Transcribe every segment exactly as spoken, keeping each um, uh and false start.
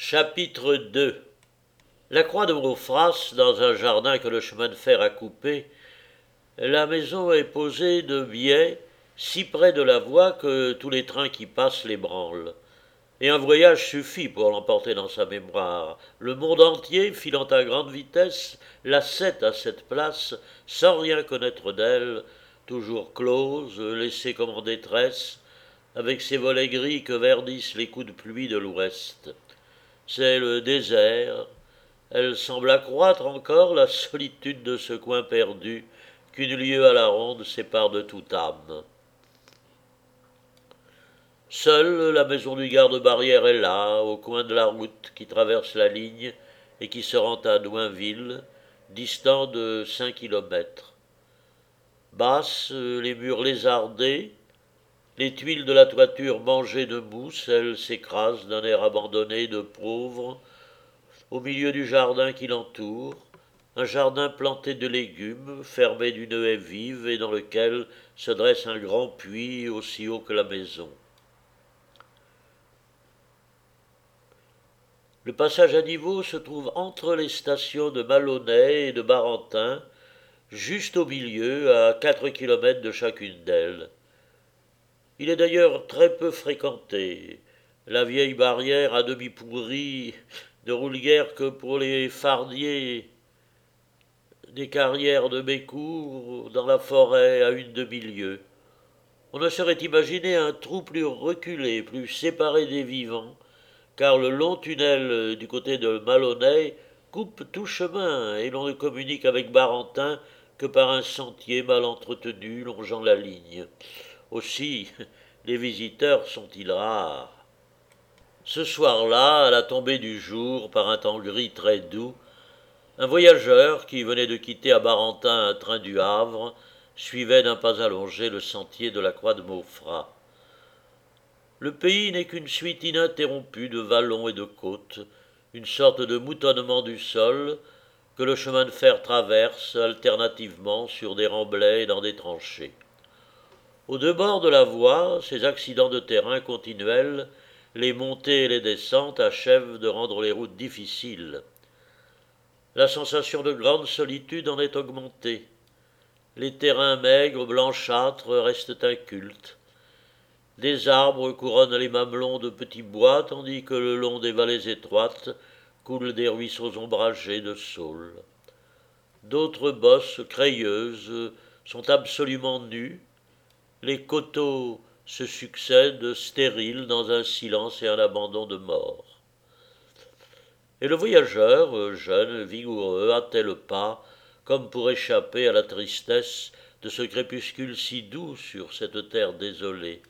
Chapitre deux. La croix de Maufras, dans un jardin que le chemin de fer a coupé, la maison est posée de biais, si près de la voie que tous les trains qui passent l'ébranlent. Et un voyage suffit pour l'emporter dans sa mémoire. Le monde entier, filant à grande vitesse, la cède à cette place, sans rien connaître d'elle, toujours close, laissée comme en détresse, avec ses volets gris que verdissent les coups de pluie de l'ouest. C'est le désert. Elle semble accroître encore la solitude de ce coin perdu qu'une lieue à la ronde sépare de toute âme. Seule la maison du garde-barrière est là, au coin de la route qui traverse la ligne et qui se rend à Douinville, distant de cinq kilomètres. Basse, les murs lézardés, les tuiles de la toiture mangées de mousse, elle s'écrase d'un air abandonné de pauvre, au milieu du jardin qui l'entoure, un jardin planté de légumes, fermé d'une haie vive et dans lequel se dresse un grand puits aussi haut que la maison. Le passage à niveau se trouve entre les stations de Malonnet et de Barentin, juste au milieu, à quatre kilomètres de chacune d'elles. Il est d'ailleurs très peu fréquenté. La vieille barrière à demi pourrie ne roule guère que pour les fardiers des carrières de Bécourt dans la forêt à une demi-lieue. On ne saurait imaginer un trou plus reculé, plus séparé des vivants, car le long tunnel du côté de Malonnet coupe tout chemin et l'on ne communique avec Barentin que par un sentier mal entretenu longeant la ligne. Aussi, les visiteurs sont-ils rares. Ce soir-là, à la tombée du jour, par un temps gris très doux, un voyageur qui venait de quitter à Barentin un train du Havre suivait d'un pas allongé le sentier de la croix de Maufras. Le pays n'est qu'une suite ininterrompue de vallons et de côtes, une sorte de moutonnement du sol que le chemin de fer traverse alternativement sur des remblais et dans des tranchées. Aux deux bords de la voie, ces accidents de terrain continuels, les montées et les descentes achèvent de rendre les routes difficiles. La sensation de grande solitude en est augmentée. Les terrains maigres, blanchâtres, restent incultes. Des arbres couronnent les mamelons de petits bois, tandis que le long des vallées étroites coulent des ruisseaux ombragés de saules. D'autres bosses crayeuses sont absolument nues. Les coteaux se succèdent stériles dans un silence et un abandon de mort. Et le voyageur, jeune, vigoureux, hâtait le pas, comme pour échapper à la tristesse de ce crépuscule si doux sur cette terre désolée.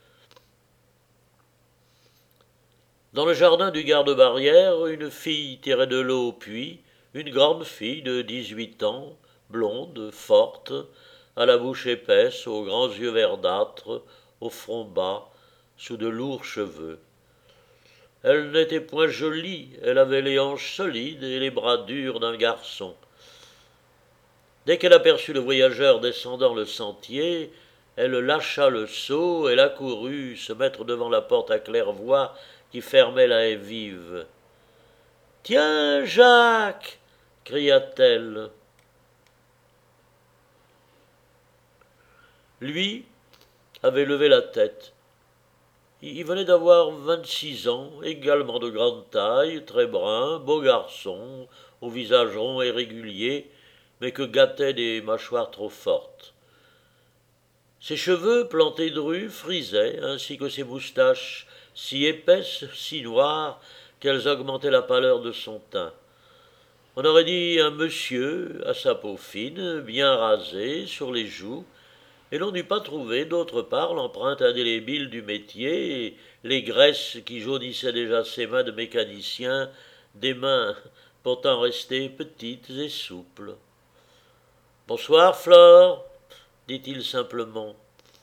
Dans le jardin du garde-barrière, une fille tirait de l'eau au puits, une grande fille de dix-huit ans, blonde, forte, à la bouche épaisse, aux grands yeux verdâtres, au front bas, sous de lourds cheveux. Elle n'était point jolie, elle avait les hanches solides et les bras durs d'un garçon. Dès qu'elle aperçut le voyageur descendant le sentier, elle lâcha le seau, elle accourut se mettre devant la porte à claire-voie qui fermait la haie vive. « Tiens, Jacques !» cria-t-elle. Lui avait levé la tête. Il venait d'avoir vingt-six ans, également de grande taille, très brun, beau garçon, au visage rond et régulier, mais que gâtaient des mâchoires trop fortes. Ses cheveux, plantés drus, frisaient, ainsi que ses moustaches, si épaisses, si noires, qu'elles augmentaient la pâleur de son teint. On aurait dit un monsieur, à sa peau fine, bien rasée, sur les joues, et l'on n'eût pas trouvé d'autre part l'empreinte indélébile du métier et les graisses qui jaunissaient déjà ses mains de mécanicien, des mains pourtant restées petites et souples. « Bonsoir, Flore !» dit-il simplement.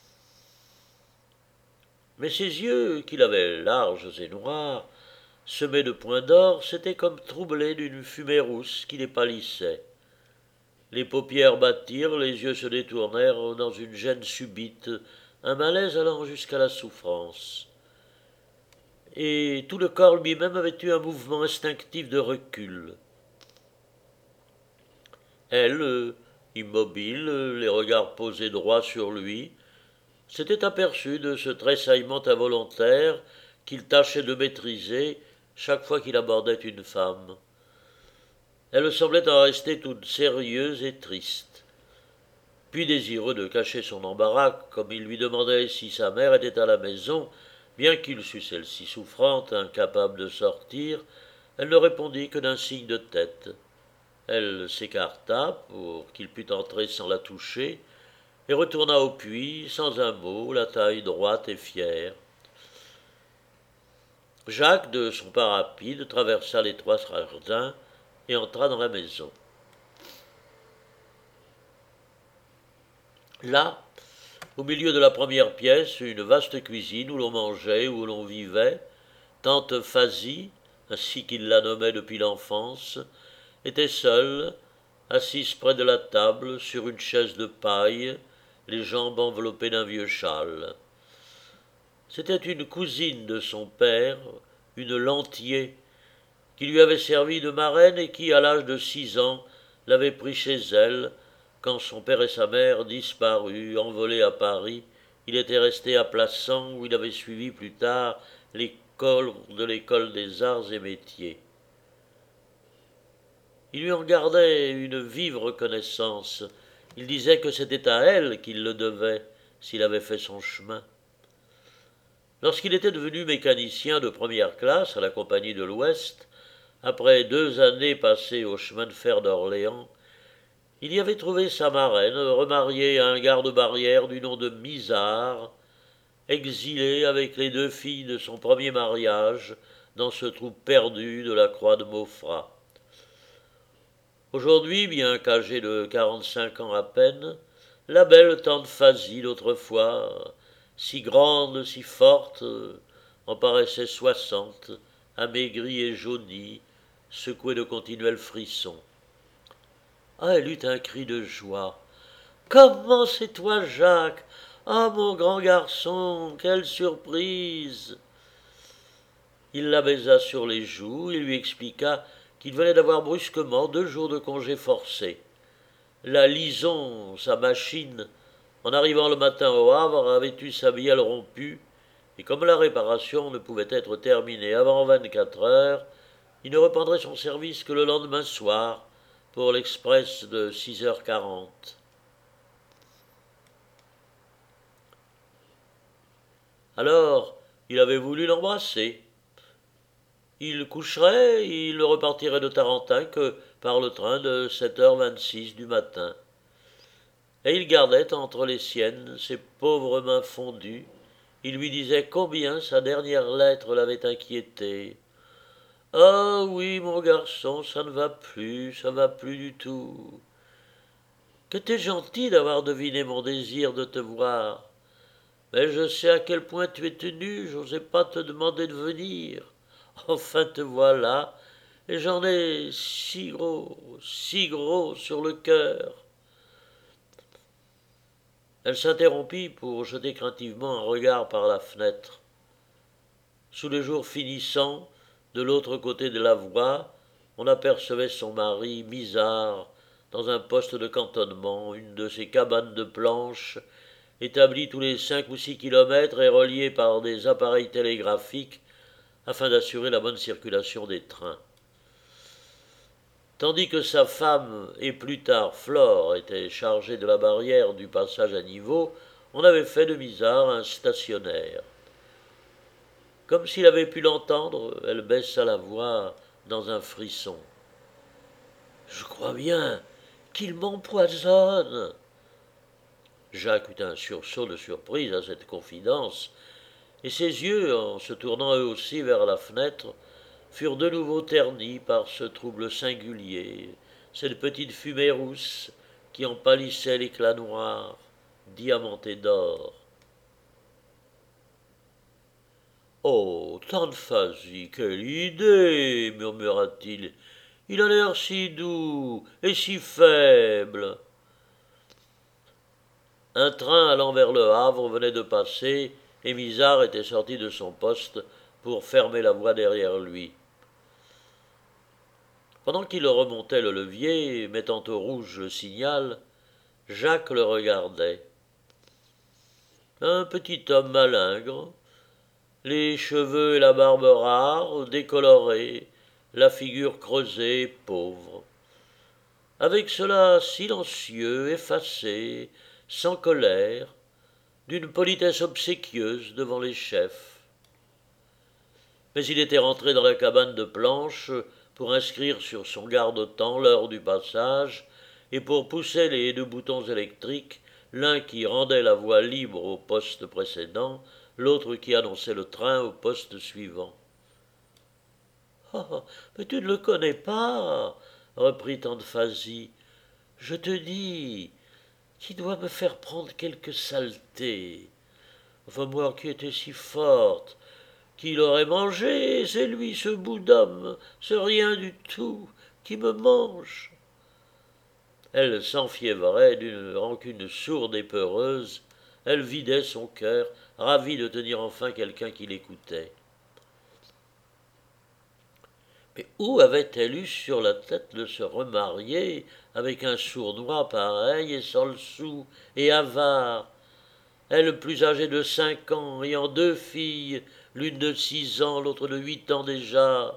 Mais ses yeux, qu'il avait larges et noirs, semés de points d'or, s'étaient comme troublés d'une fumée rousse qui les pâlissait. Les paupières battirent, les yeux se détournèrent dans une gêne subite, un malaise allant jusqu'à la souffrance. et tout le corps lui-même avait eu un mouvement instinctif de recul. Elle, euh, immobile, euh, les regards posés droit sur lui, s'était aperçue de ce tressaillement involontaire qu'il tâchait de maîtriser chaque fois qu'il abordait une femme. Elle semblait en rester toute sérieuse et triste. Puis, désireux de cacher son embarras, comme il lui demandait si sa mère était à la maison, bien qu'il sût celle-ci souffrante, incapable de sortir, elle ne répondit que d'un signe de tête. Elle s'écarta pour qu'il pût entrer sans la toucher, et retourna au puits, sans un mot, la taille droite et fière. Jacques, de son pas rapide, traversa l'étroit jardin et entra dans la maison. Là, au milieu de la première pièce, une vaste cuisine où l'on mangeait, où l'on vivait, tante Phasie, ainsi qu'il la nommait depuis l'enfance, était seule, assise près de la table, sur une chaise de paille, les jambes enveloppées d'un vieux châle. C'était une cousine de son père, une Lantier, qui lui avait servi de marraine et qui, à l'âge de six ans, l'avait pris chez elle, quand son père et sa mère, disparus, envolés à Paris, il était resté à Plassans où il avait suivi plus tard l'école de l'école des arts et métiers. Il lui en gardait une vive reconnaissance. Il disait que c'était à elle qu'il le devait, s'il avait fait son chemin. Lorsqu'il était devenu mécanicien de première classe à la Compagnie de l'Ouest, après deux années passées au chemin de fer d'Orléans, il y avait trouvé sa marraine, remariée à un garde-barrière du nom de Misard, exilé avec les deux filles de son premier mariage dans ce trou perdu de la croix de Maufras. Aujourd'hui, bien qu'âgée de quarante-cinq ans à peine, la belle tante Phasie d'autrefois, si grande, si forte, en paraissait soixante, amaigrie et jaunie, secouée de continuels frissons. Ah, elle eut un cri de joie. Comment c'est toi, Jacques? Ah, mon grand garçon, quelle surprise! Il la baisa sur les joues et lui expliqua qu'il venait d'avoir brusquement deux jours de congé forcé. La Lison, sa machine, en arrivant le matin au Havre, avait eu sa bielle rompue, et comme la réparation ne pouvait être terminée avant vingt-quatre heures, il ne reprendrait son service que le lendemain soir, pour l'express de six heures quarante. Alors, il avait voulu l'embrasser. Il coucherait, il ne repartirait de Tarentin que par le train de sept heures vingt-six du matin. Et il gardait entre les siennes ses pauvres mains fondues. Il lui disait combien sa dernière lettre l'avait inquiété. « Ah oui, mon garçon, ça ne va plus, ça ne va plus du tout. Que t'es gentil d'avoir deviné mon désir de te voir. Mais je sais à quel point tu es tenu, j'osais pas te demander de venir. Enfin te voilà, et j'en ai si gros, si gros sur le cœur. » Elle s'interrompit pour jeter craintivement un regard par la fenêtre. Sous le jour finissant, de l'autre côté de la voie, on apercevait son mari, Misard, dans un poste de cantonnement, une de ces cabanes de planches, établies tous les cinq ou six kilomètres et reliées par des appareils télégraphiques afin d'assurer la bonne circulation des trains. Tandis que sa femme et plus tard Flore étaient chargées de la barrière du passage à niveau, on avait fait de Misard un stationnaire. Comme s'il avait pu l'entendre, elle baissa la voix dans un frisson. « Je crois bien qu'il m'empoisonne. » Jacques eut un sursaut de surprise à cette confidence, et ses yeux, en se tournant eux aussi vers la fenêtre, furent de nouveau ternis par ce trouble singulier, cette petite fumée rousse qui en pâlissait l'éclat noir, diamanté d'or. « Oh, tante Phasie, quelle idée !» murmura-t-il. « Il a l'air si doux et si faible. » Un train allant vers le Havre venait de passer, et Misard était sorti de son poste pour fermer la voie derrière lui. Pendant qu'il remontait le levier, mettant au rouge le signal, Jacques le regardait. Un petit homme malingre, les cheveux et la barbe rares, décolorés, la figure creusée et pauvre. Avec cela silencieux, effacé, sans colère, d'une politesse obséquieuse devant les chefs. Mais il était rentré dans la cabane de planches pour inscrire sur son garde-temps l'heure du passage et pour pousser les deux boutons électriques, l'un qui rendait la voie libre au poste précédent, l'autre qui annonçait le train au poste suivant. « Oh, mais tu ne le connais pas, reprit Tante Phasie. Je te dis, qui doit me faire prendre quelque saleté. Enfin, moi qui étais si forte, qui l'aurait mangé, c'est lui, ce bout d'homme, ce rien du tout, qui me mange. » Elle s'enfiévrait d'une rancune sourde et peureuse. Elle vidait son cœur, ravie de tenir enfin quelqu'un qui l'écoutait. Mais où avait-elle eu sur la tête de se remarier avec un sournois pareil et sans le sou et avare, elle plus âgée de cinq ans, ayant deux filles, l'une de six ans, l'autre de huit ans déjà.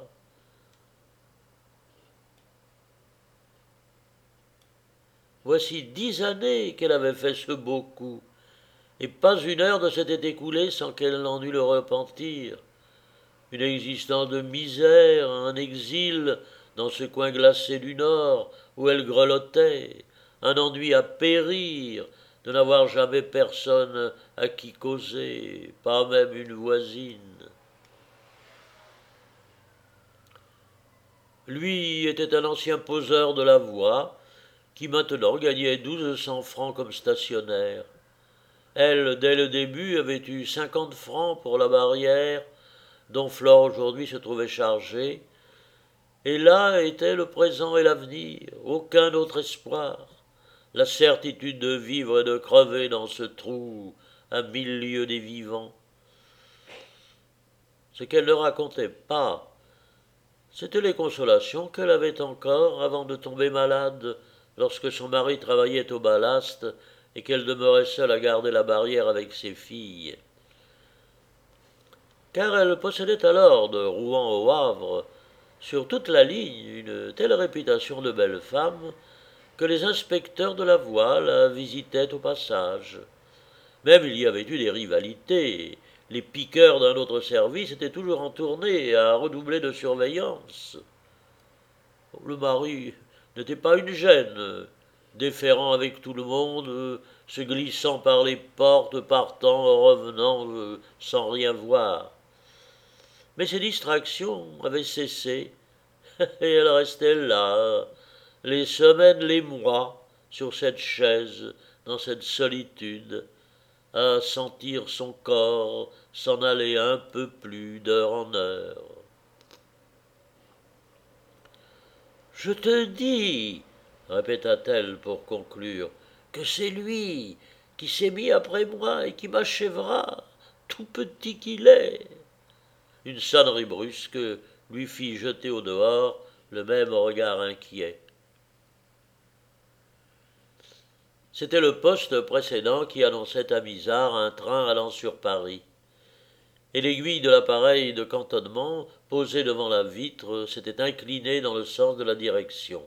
Voici dix années qu'elle avait fait ce beau coup, et pas une heure ne s'était écoulée sans qu'elle n'en eût le repentir. Une existence de misère, un exil dans ce coin glacé du Nord où elle grelottait, un ennui à périr, de n'avoir jamais personne à qui causer, pas même une voisine. Lui était un ancien poseur de la voie, qui maintenant gagnait douze cents francs comme stationnaire. Elle, dès le début, avait eu cinquante francs pour la barrière, dont Flore aujourd'hui se trouvait chargée, et là était le présent et l'avenir, aucun autre espoir, la certitude de vivre et de crever dans ce trou à mille lieues des vivants. Ce qu'elle ne racontait pas, c'étaient les consolations qu'elle avait encore avant de tomber malade, lorsque son mari travaillait au ballast et qu'elle demeurait seule à garder la barrière avec ses filles. Car elle possédait alors, de Rouen au Havre, sur toute la ligne, une telle réputation de belle femme que les inspecteurs de la voie la visitaient au passage. Même il y avait eu des rivalités. Les piqueurs d'un autre service étaient toujours en tournée à redoubler de surveillance. Le mari n'était pas une gêne, déférant avec tout le monde, se glissant par les portes, partant, revenant, sans rien voir. Mais ses distractions avaient cessé, et elle restait là, les semaines, les mois, sur cette chaise, dans cette solitude, à sentir son corps s'en aller un peu plus d'heure en heure. « Je te dis, répéta-t-elle pour conclure, que c'est lui qui s'est mis après moi et qui m'achèvera, tout petit qu'il est. » Une sonnerie brusque lui fit jeter au dehors le même regard inquiet. C'était le poste précédent qui annonçait à Misard un train allant sur Paris. Et l'aiguille de l'appareil de cantonnement, posé devant la vitre, s'était inclinée dans le sens de la direction.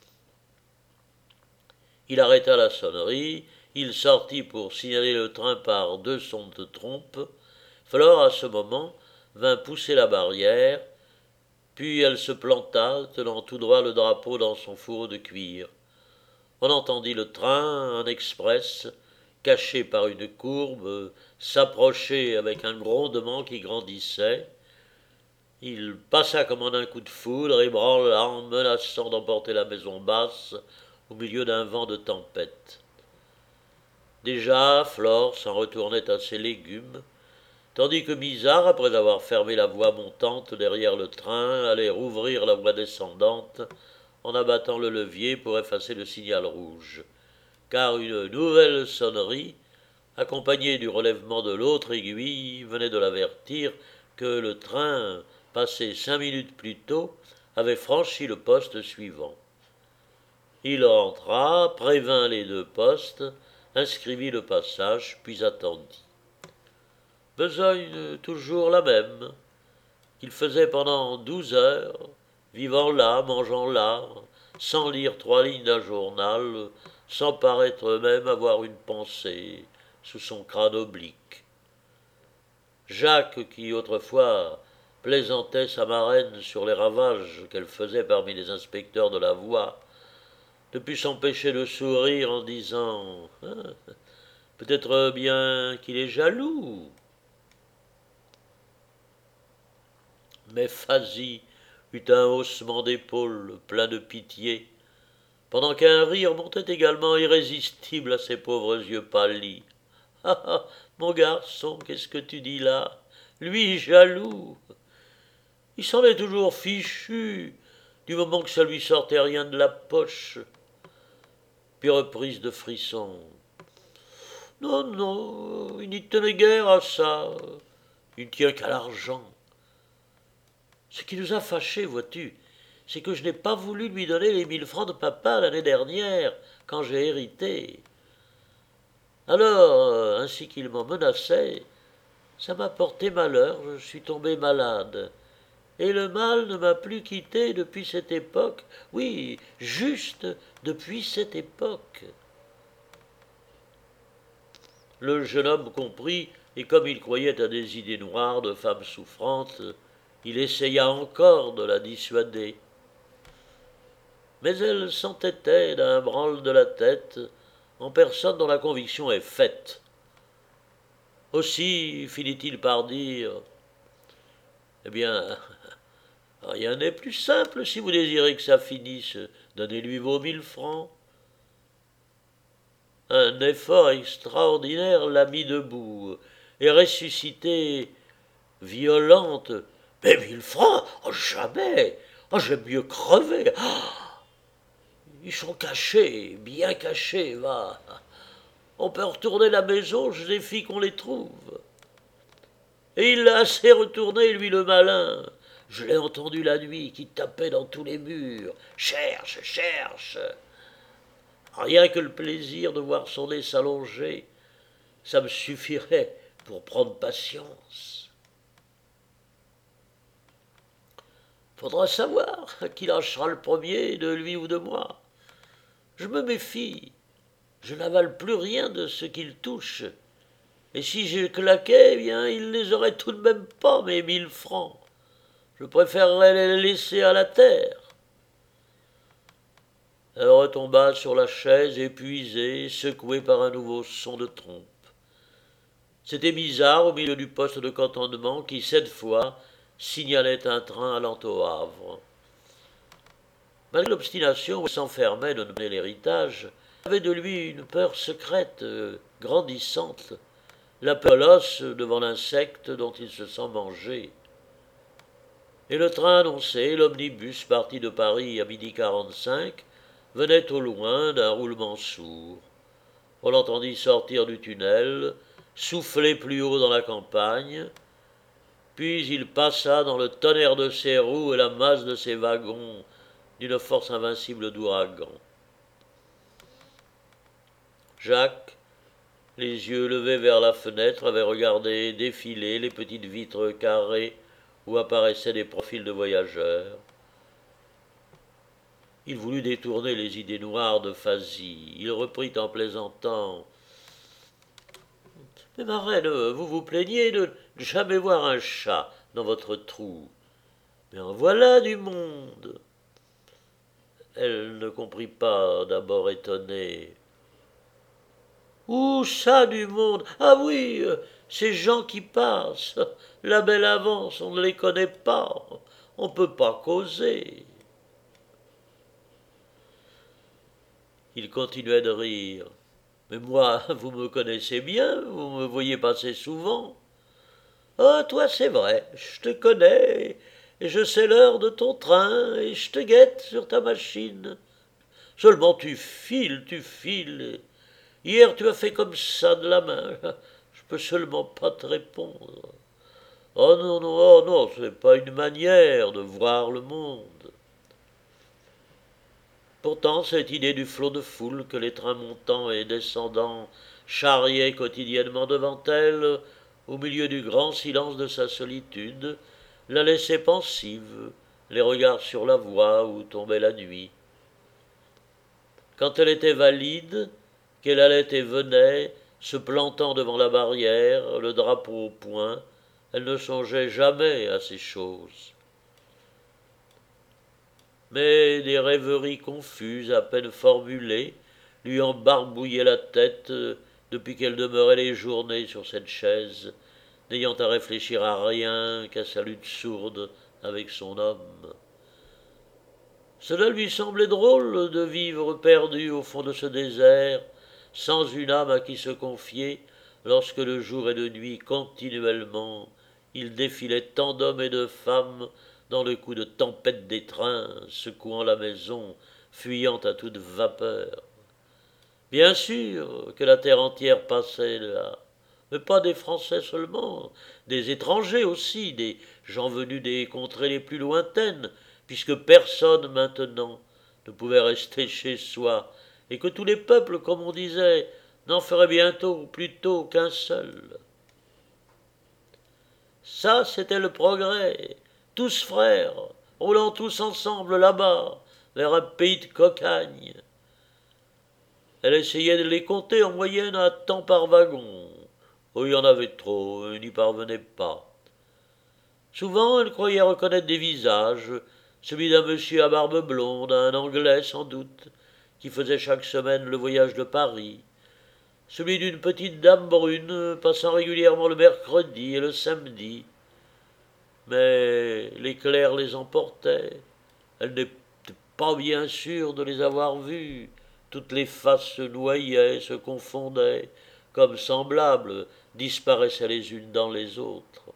Il arrêta la sonnerie, il sortit pour signaler le train par deux sons de trompe. Flore, à ce moment, vint pousser la barrière, puis elle se planta, tenant tout droit le drapeau dans son fourreau de cuir. On entendit le train, un express, caché par une courbe, s'approcher avec un grondement qui grandissait. Il passa comme en un coup de foudre, ébranlant, menaçant d'emporter la maison basse au milieu d'un vent de tempête. Déjà, Flore s'en retournait à ses légumes, tandis que Misard, après avoir fermé la voie montante derrière le train, allait rouvrir la voie descendante en abattant le levier pour effacer le signal rouge, car une nouvelle sonnerie, accompagnée du relèvement de l'autre aiguille, venait de l'avertir que le train, passé cinq minutes plus tôt, avait franchi le poste suivant. Il rentra, prévint les deux postes, inscrivit le passage, puis attendit. Besogne toujours la même. Il faisait pendant douze heures, vivant là, mangeant là, sans lire trois lignes d'un journal, sans paraître même avoir une pensée sous son crâne oblique. Jacques, qui autrefois plaisantait sa marraine sur les ravages qu'elle faisait parmi les inspecteurs de la voie, ne put s'empêcher de sourire en disant ah, « Peut-être bien qu'il est jaloux ». Mais Fazy eut un haussement d'épaules plein de pitié, pendant qu'un rire montait également irrésistible à ses pauvres yeux pâlis. « Ah ah, mon garçon, qu'est-ce que tu dis là? Lui jaloux! Il s'en est toujours fichu, du moment que ça lui sortait rien de la poche. » Puis reprise de frisson. « Non, non, il n'y tenait guère à ça. Il ne tient qu'à l'argent. Ce qui nous a fâchés, vois-tu, c'est que je n'ai pas voulu lui donner les mille francs de papa l'année dernière, quand j'ai hérité. Alors, ainsi qu'il m'en menaçait, ça m'a porté malheur, je suis tombé malade. Et le mal ne m'a plus quitté depuis cette époque, oui, juste depuis cette époque. » Le jeune homme comprit, et comme il croyait à des idées noires de femme souffrante, il essaya encore de la dissuader. Mais elle s'entêtait d'un branle de la tête, en personne dont la conviction est faite. Aussi finit-il par dire « Eh bien, rien n'est plus simple si vous désirez que ça finisse. Donnez-lui vos mille francs. » Un effort extraordinaire l'a mis debout, et ressuscité, violente. « Mais mille francs? Oh, jamais! Oh, j'aime mieux crever! Oh, ils sont cachés, bien cachés, va! On peut retourner la maison, je défie qu'on les trouve. » Et il l'a assez retourné, lui le malin. Je l'ai entendu la nuit, qui tapait dans tous les murs. « Cherche, cherche !» Rien que le plaisir de voir son nez s'allonger, ça me suffirait pour prendre patience. Faudra savoir qui lâchera le premier, de lui ou de moi. Je me méfie, je n'avale plus rien de ce qu'il touche. Et si je claquais, eh bien, il les aurait tout de même pas, mes mille francs. Je préférerais les laisser à la terre. Elle retomba sur la chaise, épuisée, secouée par un nouveau son de trompe. C'était bizarre au milieu du poste de cantonnement qui, cette fois, signalait un train allant au Havre. Malgré l'obstination où elle s'enfermait de donner l'héritage, elle avait de lui une peur secrète, euh, grandissante, la peur à l'os devant l'insecte dont il se sent mangé. Et le train annoncé, l'omnibus parti de Paris à midi quarante-cinq, venait au loin d'un roulement sourd. On l'entendit sortir du tunnel, souffler plus haut dans la campagne, puis il passa dans le tonnerre de ses roues et la masse de ses wagons d'une force invincible d'ouragan. Jacques, les yeux levés vers la fenêtre, avait regardé défiler les petites vitres carrées où apparaissaient des profils de voyageurs. Il voulut détourner les idées noires de Fazy. Il reprit en plaisantant. « Mais marraine, vous vous plaignez de ne jamais voir un chat dans votre trou. Mais en voilà du monde. » Elle ne comprit pas, d'abord étonnée. « Où ça du monde? Ah oui, ces gens qui passent. La belle avance, on ne les connaît pas. On ne peut pas causer. » Il continuait de rire. « Mais moi, vous me connaissez bien, vous me voyez passer souvent. »« Oh, toi, c'est vrai, je te connais, et je sais l'heure de ton train, et je te guette sur ta machine. Seulement tu files, tu files. Hier, tu as fait comme ça de la main. Je peux seulement pas te répondre. Oh non, non, oh non, ce n'est pas une manière de voir le monde. Pourtant, cette idée du flot de foule que les trains montants et descendants charriaient quotidiennement devant elle, au milieu du grand silence de sa solitude, la laissait pensive, les regards sur la voie où tombait la nuit. Quand elle était valide, qu'elle allait et venait, se plantant devant la barrière, le drapeau au poing, elle ne songeait jamais à ces choses. Mais des rêveries confuses, à peine formulées, lui embarbouillaient la tête depuis qu'elle demeurait les journées sur cette chaise, n'ayant à réfléchir à rien qu'à sa lutte sourde avec son homme. Cela lui semblait drôle de vivre perdu au fond de ce désert, sans une âme à qui se confier, lorsque de jour et de nuit continuellement il défilait tant d'hommes et de femmes dans le coup de tempête des trains, secouant la maison, fuyant à toute vapeur. Bien sûr que la terre entière passait là, mais pas des Français seulement, des étrangers aussi, des gens venus des contrées les plus lointaines, puisque personne maintenant ne pouvait rester chez soi, et que tous les peuples, comme on disait, n'en feraient bientôt ou plutôt qu'un seul. Ça, c'était le progrès, tous frères, roulant tous ensemble là-bas, vers un pays de cocagne. Elle essayait de les compter en moyenne à temps par wagon. Oh, il y en avait trop, elle n'y parvenait pas. Souvent, elle croyait reconnaître des visages, celui d'un monsieur à barbe blonde, un Anglais sans doute, qui faisait chaque semaine le voyage de Paris, celui d'une petite dame brune, passant régulièrement le mercredi et le samedi. Mais l'éclair les emportait. Elle n'était pas bien sûre de les avoir vus. Toutes les faces se noyaient, se confondaient, comme semblables, disparaissaient les unes dans les autres.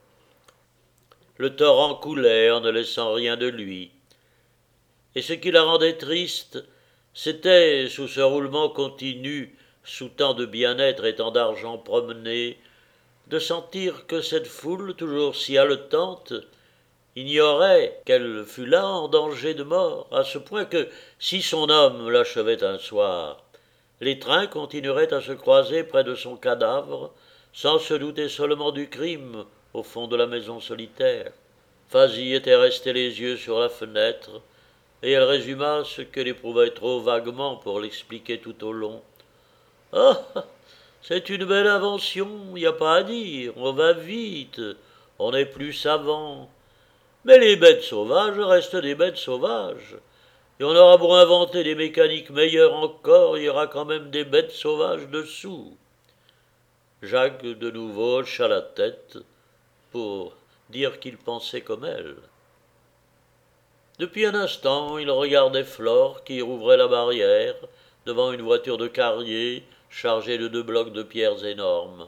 Le torrent coulait en ne laissant rien de lui. Et ce qui la rendait triste, c'était, sous ce roulement continu, sous tant de bien-être et tant d'argent promené, de sentir que cette foule, toujours si haletante, ignorait qu'elle fût là en danger de mort, à ce point que, si son homme l'achevait un soir, les trains continueraient à se croiser près de son cadavre, sans se douter seulement du crime au fond de la maison solitaire. Fazy était resté les yeux sur la fenêtre, et elle résuma ce qu'elle éprouvait trop vaguement pour l'expliquer tout au long. « Ah, c'est une belle invention, il n'y a pas à dire, on va vite, on est plus savant. Mais les bêtes sauvages restent des bêtes sauvages. Et on aura beau inventer des mécaniques meilleures encore, il y aura quand même des bêtes sauvages dessous. » Jacques de nouveau hocha la tête pour dire qu'il pensait comme elle. Depuis un instant, il regardait Flore qui rouvrait la barrière devant une voiture de carrier chargée de deux blocs de pierres énormes.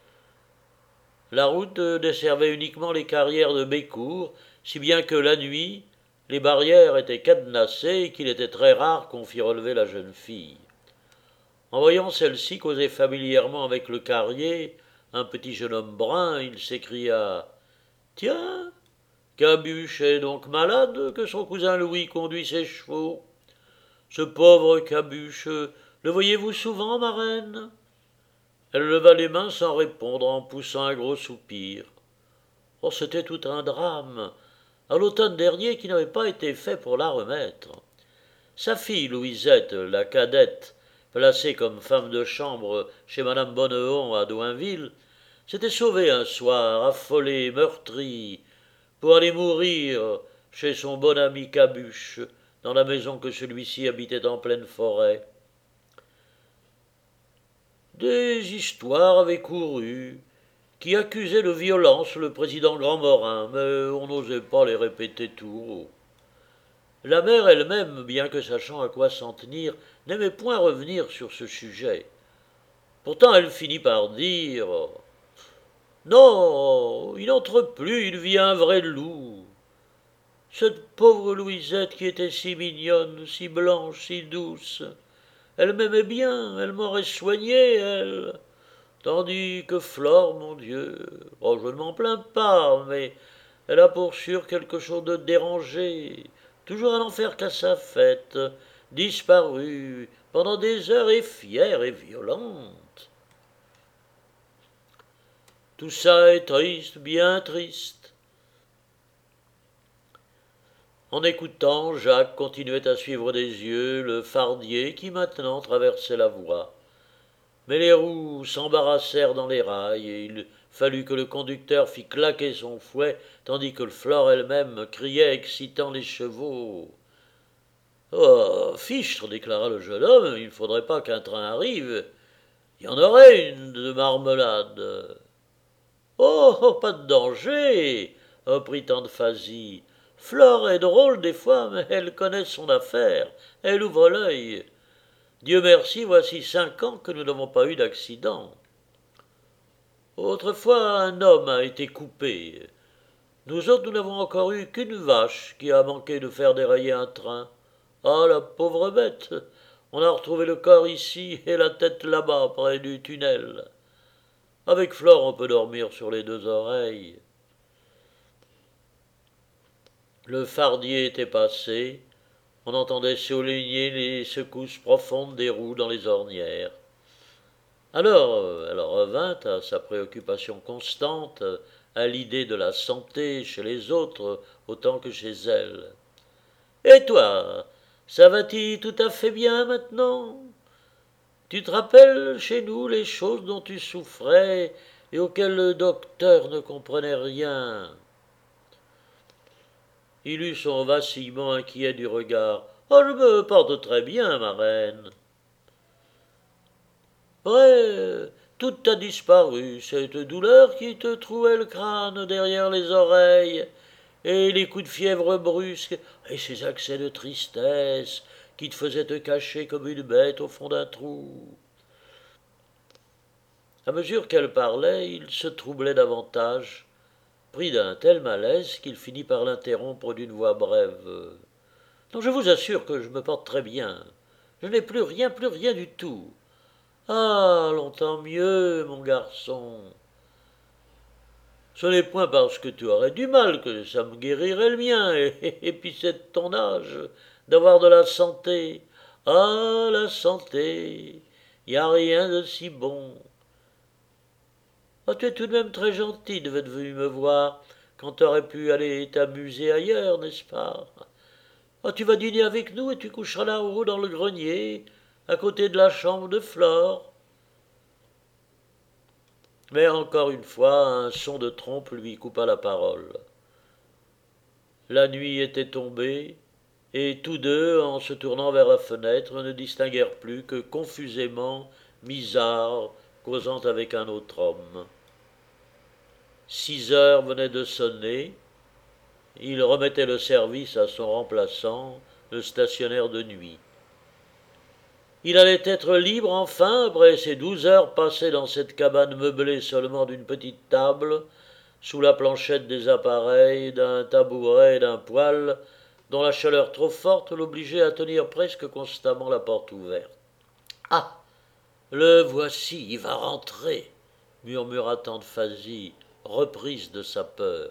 La route desservait uniquement les carrières de Bécourt, si bien que la nuit, les barrières étaient cadenassées et qu'il était très rare qu'on fît relever la jeune fille. En voyant celle-ci causer familièrement avec le carrier, un petit jeune homme brun, il s'écria « Tiens, Cabuche est donc malade que son cousin Louis conduit ses chevaux. Ce pauvre Cabuche, le voyez-vous souvent, ma reine ?» Elle leva les mains sans répondre en poussant un gros soupir. Oh, c'était tout un drame, à l'automne dernier, qui n'avait pas été fait pour la remettre. Sa fille Louisette, la cadette, placée comme femme de chambre chez madame Bonneton à Douinville, s'était sauvée un soir, affolée, meurtrie, pour aller mourir chez son bon ami Cabuche, dans la maison que celui-ci habitait en pleine forêt. Des histoires avaient couru, qui accusaient de violence le président Grandmorin, mais on n'osait pas les répéter tout haut. La mère elle-même, bien que sachant à quoi s'en tenir, n'aimait point revenir sur ce sujet. Pourtant elle finit par dire « Non, il n'entre plus, il vit un vrai loup. Cette pauvre Louisette qui était si mignonne, si blanche, si douce, elle m'aimait bien, elle m'aurait soignée, elle. tandis que Flore, mon Dieu, oh, je ne m'en plains pas, mais elle a pour sûr quelque chose de dérangé, toujours à n'en faire qu'à sa fête, disparue pendant des heures et fière et violente. Tout ça est triste, bien triste. En écoutant, Jacques continuait à suivre des yeux le fardier qui maintenant traversait la voie. Mais les roues s'embarrassèrent dans les rails et il fallut que le conducteur fît claquer son fouet tandis que Flore elle-même criait excitant les chevaux. Oh, fichtre, déclara le jeune homme, il ne faudrait pas qu'un train arrive. Il y en aurait une de marmelade. Oh, oh, pas de danger, reprit Anne-Phasie. Flore est drôle des fois, mais elle connaît son affaire. Elle ouvre l'œil. Dieu merci, voici cinq ans que nous n'avons pas eu d'accident. Autrefois, un homme a été coupé. Nous autres, nous n'avons encore eu qu'une vache qui a manqué de faire dérailler un train. Ah, la pauvre bête! On a retrouvé le corps ici et la tête là-bas, près du tunnel. Avec Flore, on peut dormir sur les deux oreilles. Le fardier était passé. On entendait souligner les secousses profondes des roues dans les ornières. Alors, elle revint à sa préoccupation constante, à l'idée de la santé chez les autres autant que chez elle. « Et toi, ça va-t-il tout à fait bien maintenant? Tu te rappelles chez nous les choses dont tu souffrais et auxquelles le docteur ne comprenait rien ?» Il eut son vacillement inquiet du regard. « Oh, je me porte très bien, ma reine. » Vrai, tout a disparu, cette douleur qui te trouait le crâne derrière les oreilles, et les coups de fièvre brusques, et ces accès de tristesse qui te faisaient te cacher comme une bête au fond d'un trou. À mesure qu'elle parlait, il se troublait davantage, pris d'un tel malaise qu'il finit par l'interrompre d'une voix brève. « Non, je vous assure que je me porte très bien. Je n'ai plus rien, plus rien du tout. Ah, longtemps mieux, mon garçon. Ce n'est point parce que tu aurais du mal que ça me guérirait le mien, et, et puis c'est de ton âge, d'avoir de la santé. Ah, la santé, il n'y a rien de si bon. Ah, tu es tout de même très gentil de être venu me voir, quand tu aurais pu aller t'amuser ailleurs, n'est-ce pas? Ah, tu vas dîner avec nous et tu coucheras là-haut dans le grenier, à côté de la chambre de Flore. » Mais encore une fois, un son de trompe lui coupa la parole. La nuit était tombée, et tous deux, en se tournant vers la fenêtre, ne distinguèrent plus que confusément Misard causant avec un autre homme. Six heures venaient de sonner. Il remettait le service à son remplaçant, le stationnaire de nuit. Il allait être libre enfin, après ces douze heures passées dans cette cabane meublée seulement d'une petite table, sous la planchette des appareils, d'un tabouret et d'un poêle, dont la chaleur trop forte l'obligeait à tenir presque constamment la porte ouverte. « Ah, le voici, il va rentrer !» murmura Anne-Phasie, reprise de sa peur.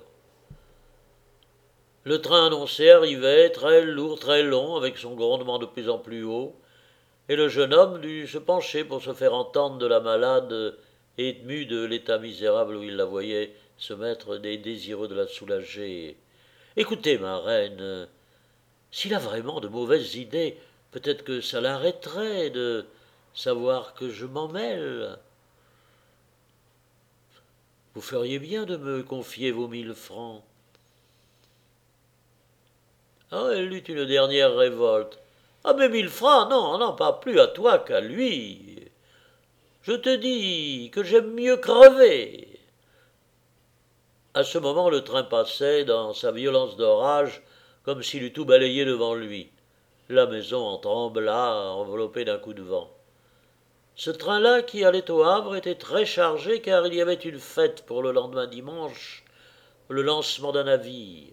Le train annoncé arrivait, très lourd, très long, avec son grondement de plus en plus haut, et le jeune homme dut se pencher pour se faire entendre de la malade, ému de l'état misérable où il la voyait se mettre et désireux de la soulager. « Écoutez, ma reine, s'il a vraiment de mauvaises idées, peut-être que ça l'arrêterait de savoir que je m'en mêle. Vous feriez bien de me confier vos mille francs. » Ah, elle eut une dernière révolte. « Ah, mais mille francs, non, non, pas plus à toi qu'à lui. Je te dis que j'aime mieux crever. » À ce moment, le train passait, dans sa violence d'orage, comme s'il eût tout balayé devant lui. La maison en trembla, enveloppée d'un coup de vent. Ce train-là, qui allait au Havre, était très chargé, car il y avait une fête pour le lendemain dimanche, le lancement d'un navire.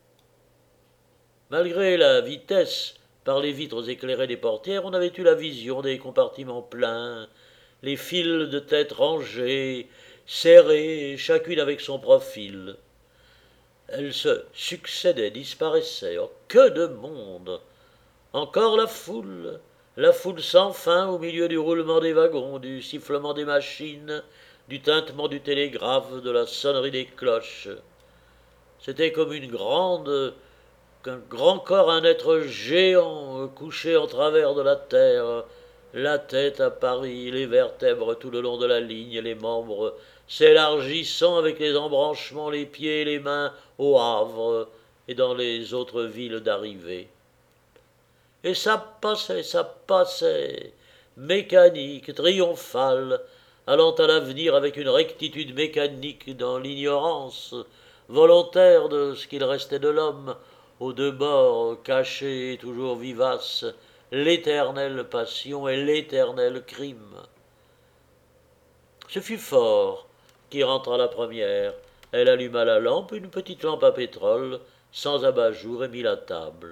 Malgré la vitesse, par les vitres éclairées des portières, on avait eu la vision des compartiments pleins, les files de têtes rangées, serrées, chacune avec son profil. Elles se succédaient, disparaissaient. Oh, que de monde! Encore la foule, la foule sans fin au milieu du roulement des wagons, du sifflement des machines, du tintement du télégraphe, de la sonnerie des cloches. C'était comme une grande, qu'un grand corps, un être géant couché en travers de la terre, la tête à Paris, les vertèbres tout le long de la ligne, les membres s'élargissant avec les embranchements, les pieds et les mains au Havre et dans les autres villes d'arrivée. Et ça passait, ça passait, mécanique, triomphal, allant à l'avenir avec une rectitude mécanique dans l'ignorance volontaire de ce qu'il restait de l'homme, aux deux bords, caché et toujours vivace, l'éternelle passion et l'éternel crime. Ce fut Fort qui rentra la première. Elle alluma la lampe, une petite lampe à pétrole, sans abat-jour, et mit la table.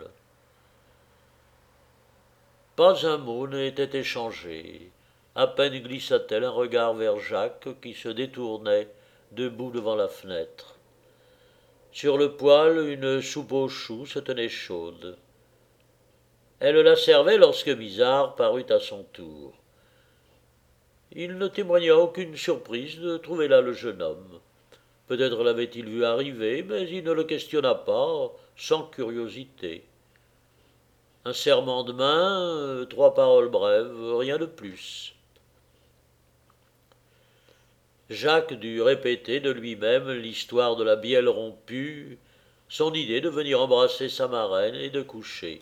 Pas un mot n'était échangé. À peine glissa-t-elle un regard vers Jacques qui se détournait, debout devant la fenêtre. Sur le poêle, une soupe aux choux se tenait chaude. Elle la servait lorsque Misard parut à son tour. Il ne témoigna aucune surprise de trouver là le jeune homme. Peut-être l'avait-il vu arriver, mais il ne le questionna pas, sans curiosité. Un serrement de main, trois paroles brèves, rien de plus. Jacques dut répéter de lui-même l'histoire de la bielle rompue, son idée de venir embrasser sa marraine et de coucher.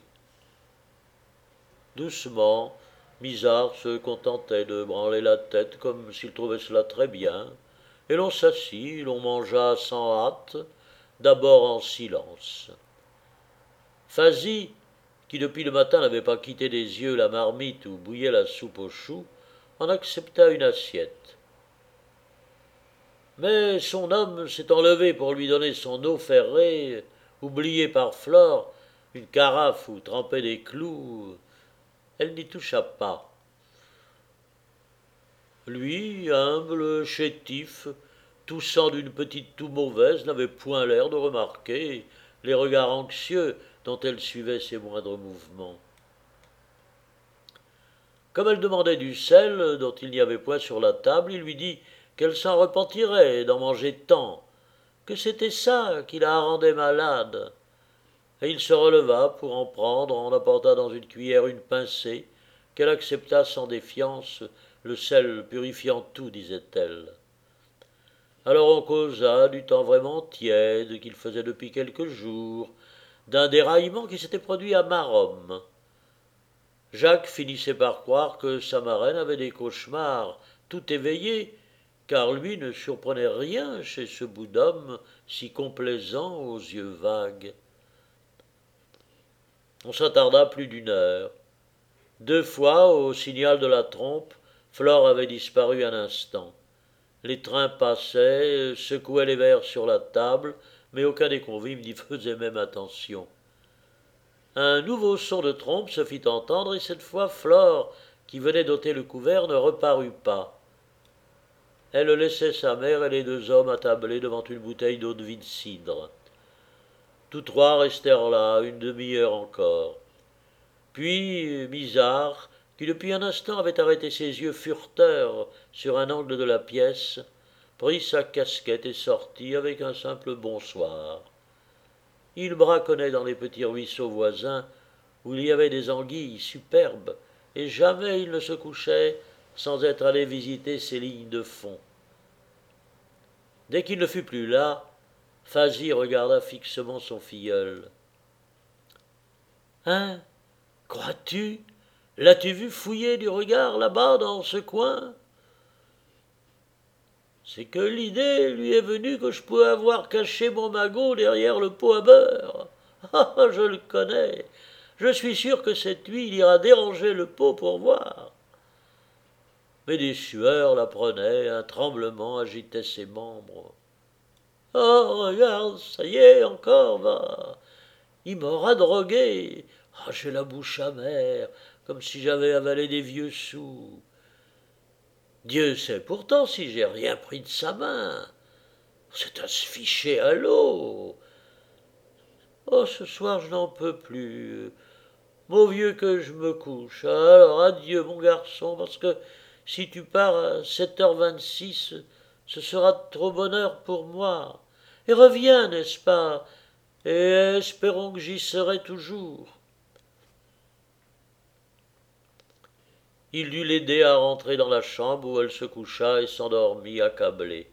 Doucement, Misard se contentait de branler la tête comme s'il trouvait cela très bien, et l'on s'assit, l'on mangea sans hâte, d'abord en silence. Fazy, qui depuis le matin n'avait pas quitté des yeux la marmite où bouillait la soupe aux choux, en accepta une assiette. Mais son homme s'étant levé pour lui donner son eau ferrée, oubliée par Flore, une carafe où trempaient des clous, elle n'y toucha pas. Lui, humble, chétif, toussant d'une petite toux mauvaise, n'avait point l'air de remarquer les regards anxieux dont elle suivait ses moindres mouvements. Comme elle demandait du sel, dont il n'y avait point sur la table, il lui dit qu'elle s'en repentirait d'en manger tant, que c'était ça qui la rendait malade. Et il se releva pour en prendre, en apporta dans une cuillère une pincée, qu'elle accepta sans défiance, le sel purifiant tout, disait-elle. Alors on causa du temps vraiment tiède qu'il faisait depuis quelques jours, d'un déraillement qui s'était produit à Maromme. Jacques finissait par croire que sa marraine avait des cauchemars, tout éveillés, car lui ne surprenait rien chez ce bout d'homme si complaisant aux yeux vagues. On s'attarda plus d'une heure. Deux fois, au signal de la trompe, Flore avait disparu un instant. Les trains passaient, secouaient les verres sur la table, mais aucun des convives n'y faisait même attention. Un nouveau son de trompe se fit entendre, et cette fois Flore, qui venait d'ôter le couvert, ne reparut pas. Elle laissait sa mère et les deux hommes attablés devant une bouteille d'eau-de-vie de cidre. Tous trois restèrent là une demi-heure encore. Puis Misard, qui depuis un instant avait arrêté ses yeux furteurs sur un angle de la pièce, prit sa casquette et sortit avec un simple bonsoir. Il braconnait dans les petits ruisseaux voisins où il y avait des anguilles superbes, et jamais il ne se couchait sans être allé visiter ses lignes de fond. Dès qu'il ne fut plus là, Fazy regarda fixement son filleul. « Hein, crois-tu? L'as-tu vu fouiller du regard là-bas dans ce coin ?» C'est que l'idée lui est venue que je pouvais avoir caché mon magot derrière le pot à beurre. Ah, je le connais. Je suis sûr que cette nuit, il ira déranger le pot pour voir. Mais des sueurs la prenaient, un tremblement agitait ses membres. Oh, regarde, ça y est, encore, va. Il m'aura drogué. Ah, j'ai la bouche amère, comme si j'avais avalé des vieux sous. Dieu sait pourtant si j'ai rien pris de sa main. C'est à se ficher à l'eau. Oh, ce soir je n'en peux plus. Mon vieux que je me couche. Alors adieu mon garçon, parce que si tu pars à sept heures vingt-six, ce sera de trop bonne heure pour moi. Et reviens, n'est-ce pas? Et espérons que j'y serai toujours. Il dut l'aider à rentrer dans la chambre où elle se coucha et s'endormit accablée.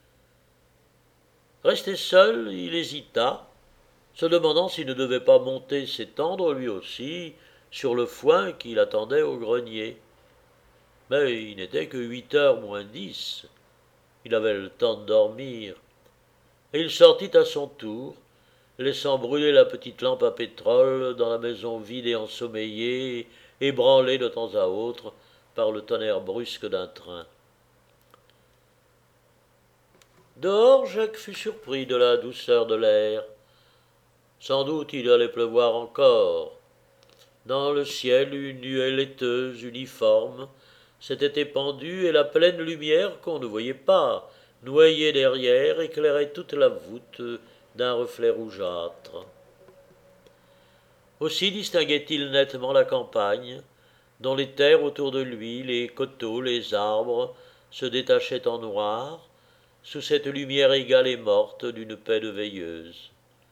Resté seul, il hésita, se demandant s'il ne devait pas monter s'étendre lui aussi sur le foin qui l'attendait au grenier. Mais il n'était que huit heures moins dix. Il avait le temps de dormir. Et il sortit à son tour, laissant brûler la petite lampe à pétrole dans la maison vide et ensommeillée, ébranlée de temps à autre par le tonnerre brusque d'un train. Dehors, Jacques fut surpris de la douceur de l'air. Sans doute il allait pleuvoir encore. Dans le ciel, une nuée laiteuse, uniforme, s'était épandue et la pleine lumière qu'on ne voyait pas, noyée derrière, éclairait toute la voûte d'un reflet rougeâtre. Aussi distinguait-il nettement la campagne, dont les terres autour de lui, les coteaux, les arbres, se détachaient en noir, sous cette lumière égale et morte d'une paix de veilleuse.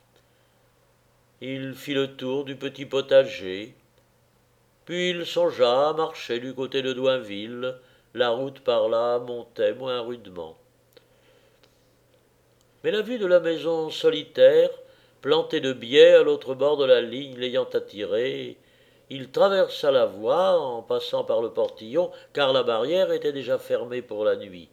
Il fit le tour du petit potager, puis il songea à marcher du côté de Douinville. La route par là montait moins rudement. Mais la vue de la maison solitaire, plantée de biais à l'autre bord de la ligne, l'ayant attiré, il traversa la voie en passant par le portillon, car la barrière était déjà fermée pour la nuit.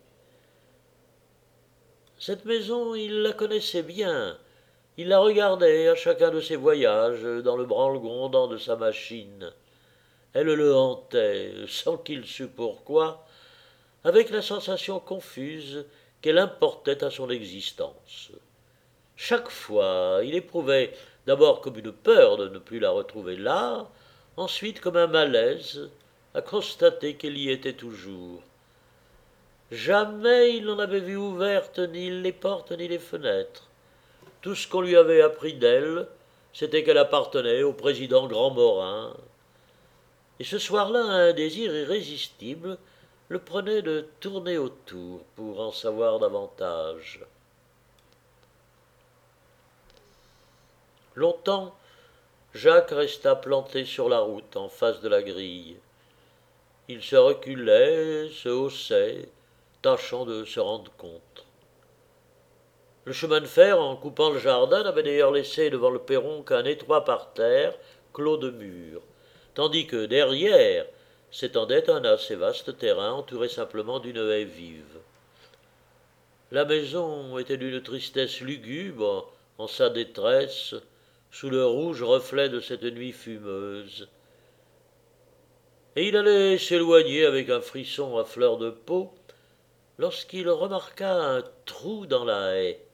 Cette maison, il la connaissait bien. Il la regardait à chacun de ses voyages dans le branle-grondant de sa machine. Elle le hantait, sans qu'il sût pourquoi, avec la sensation confuse qu'elle importait à son existence. Chaque fois, il éprouvait d'abord comme une peur de ne plus la retrouver là, ensuite comme un malaise à constater qu'elle y était toujours. Jamais il n'en avait vu ouvertes ni les portes ni les fenêtres. Tout ce qu'on lui avait appris d'elle, c'était qu'elle appartenait au président Grandmorin. Et ce soir-là, un désir irrésistible le prenait de tourner autour pour en savoir davantage. Longtemps, Jacques resta planté sur la route en face de la grille. Il se reculait, se haussait, tâchant de se rendre compte. Le chemin de fer, en coupant le jardin, n'avait d'ailleurs laissé devant le perron qu'un étroit parterre clos de murs, tandis que derrière s'étendait un assez vaste terrain entouré simplement d'une haie vive. La maison était d'une tristesse lugubre en sa détresse, sous le rouge reflet de cette nuit fumeuse. Et il allait s'éloigner avec un frisson à fleur de peau, lorsqu'il remarqua un trou dans la haie.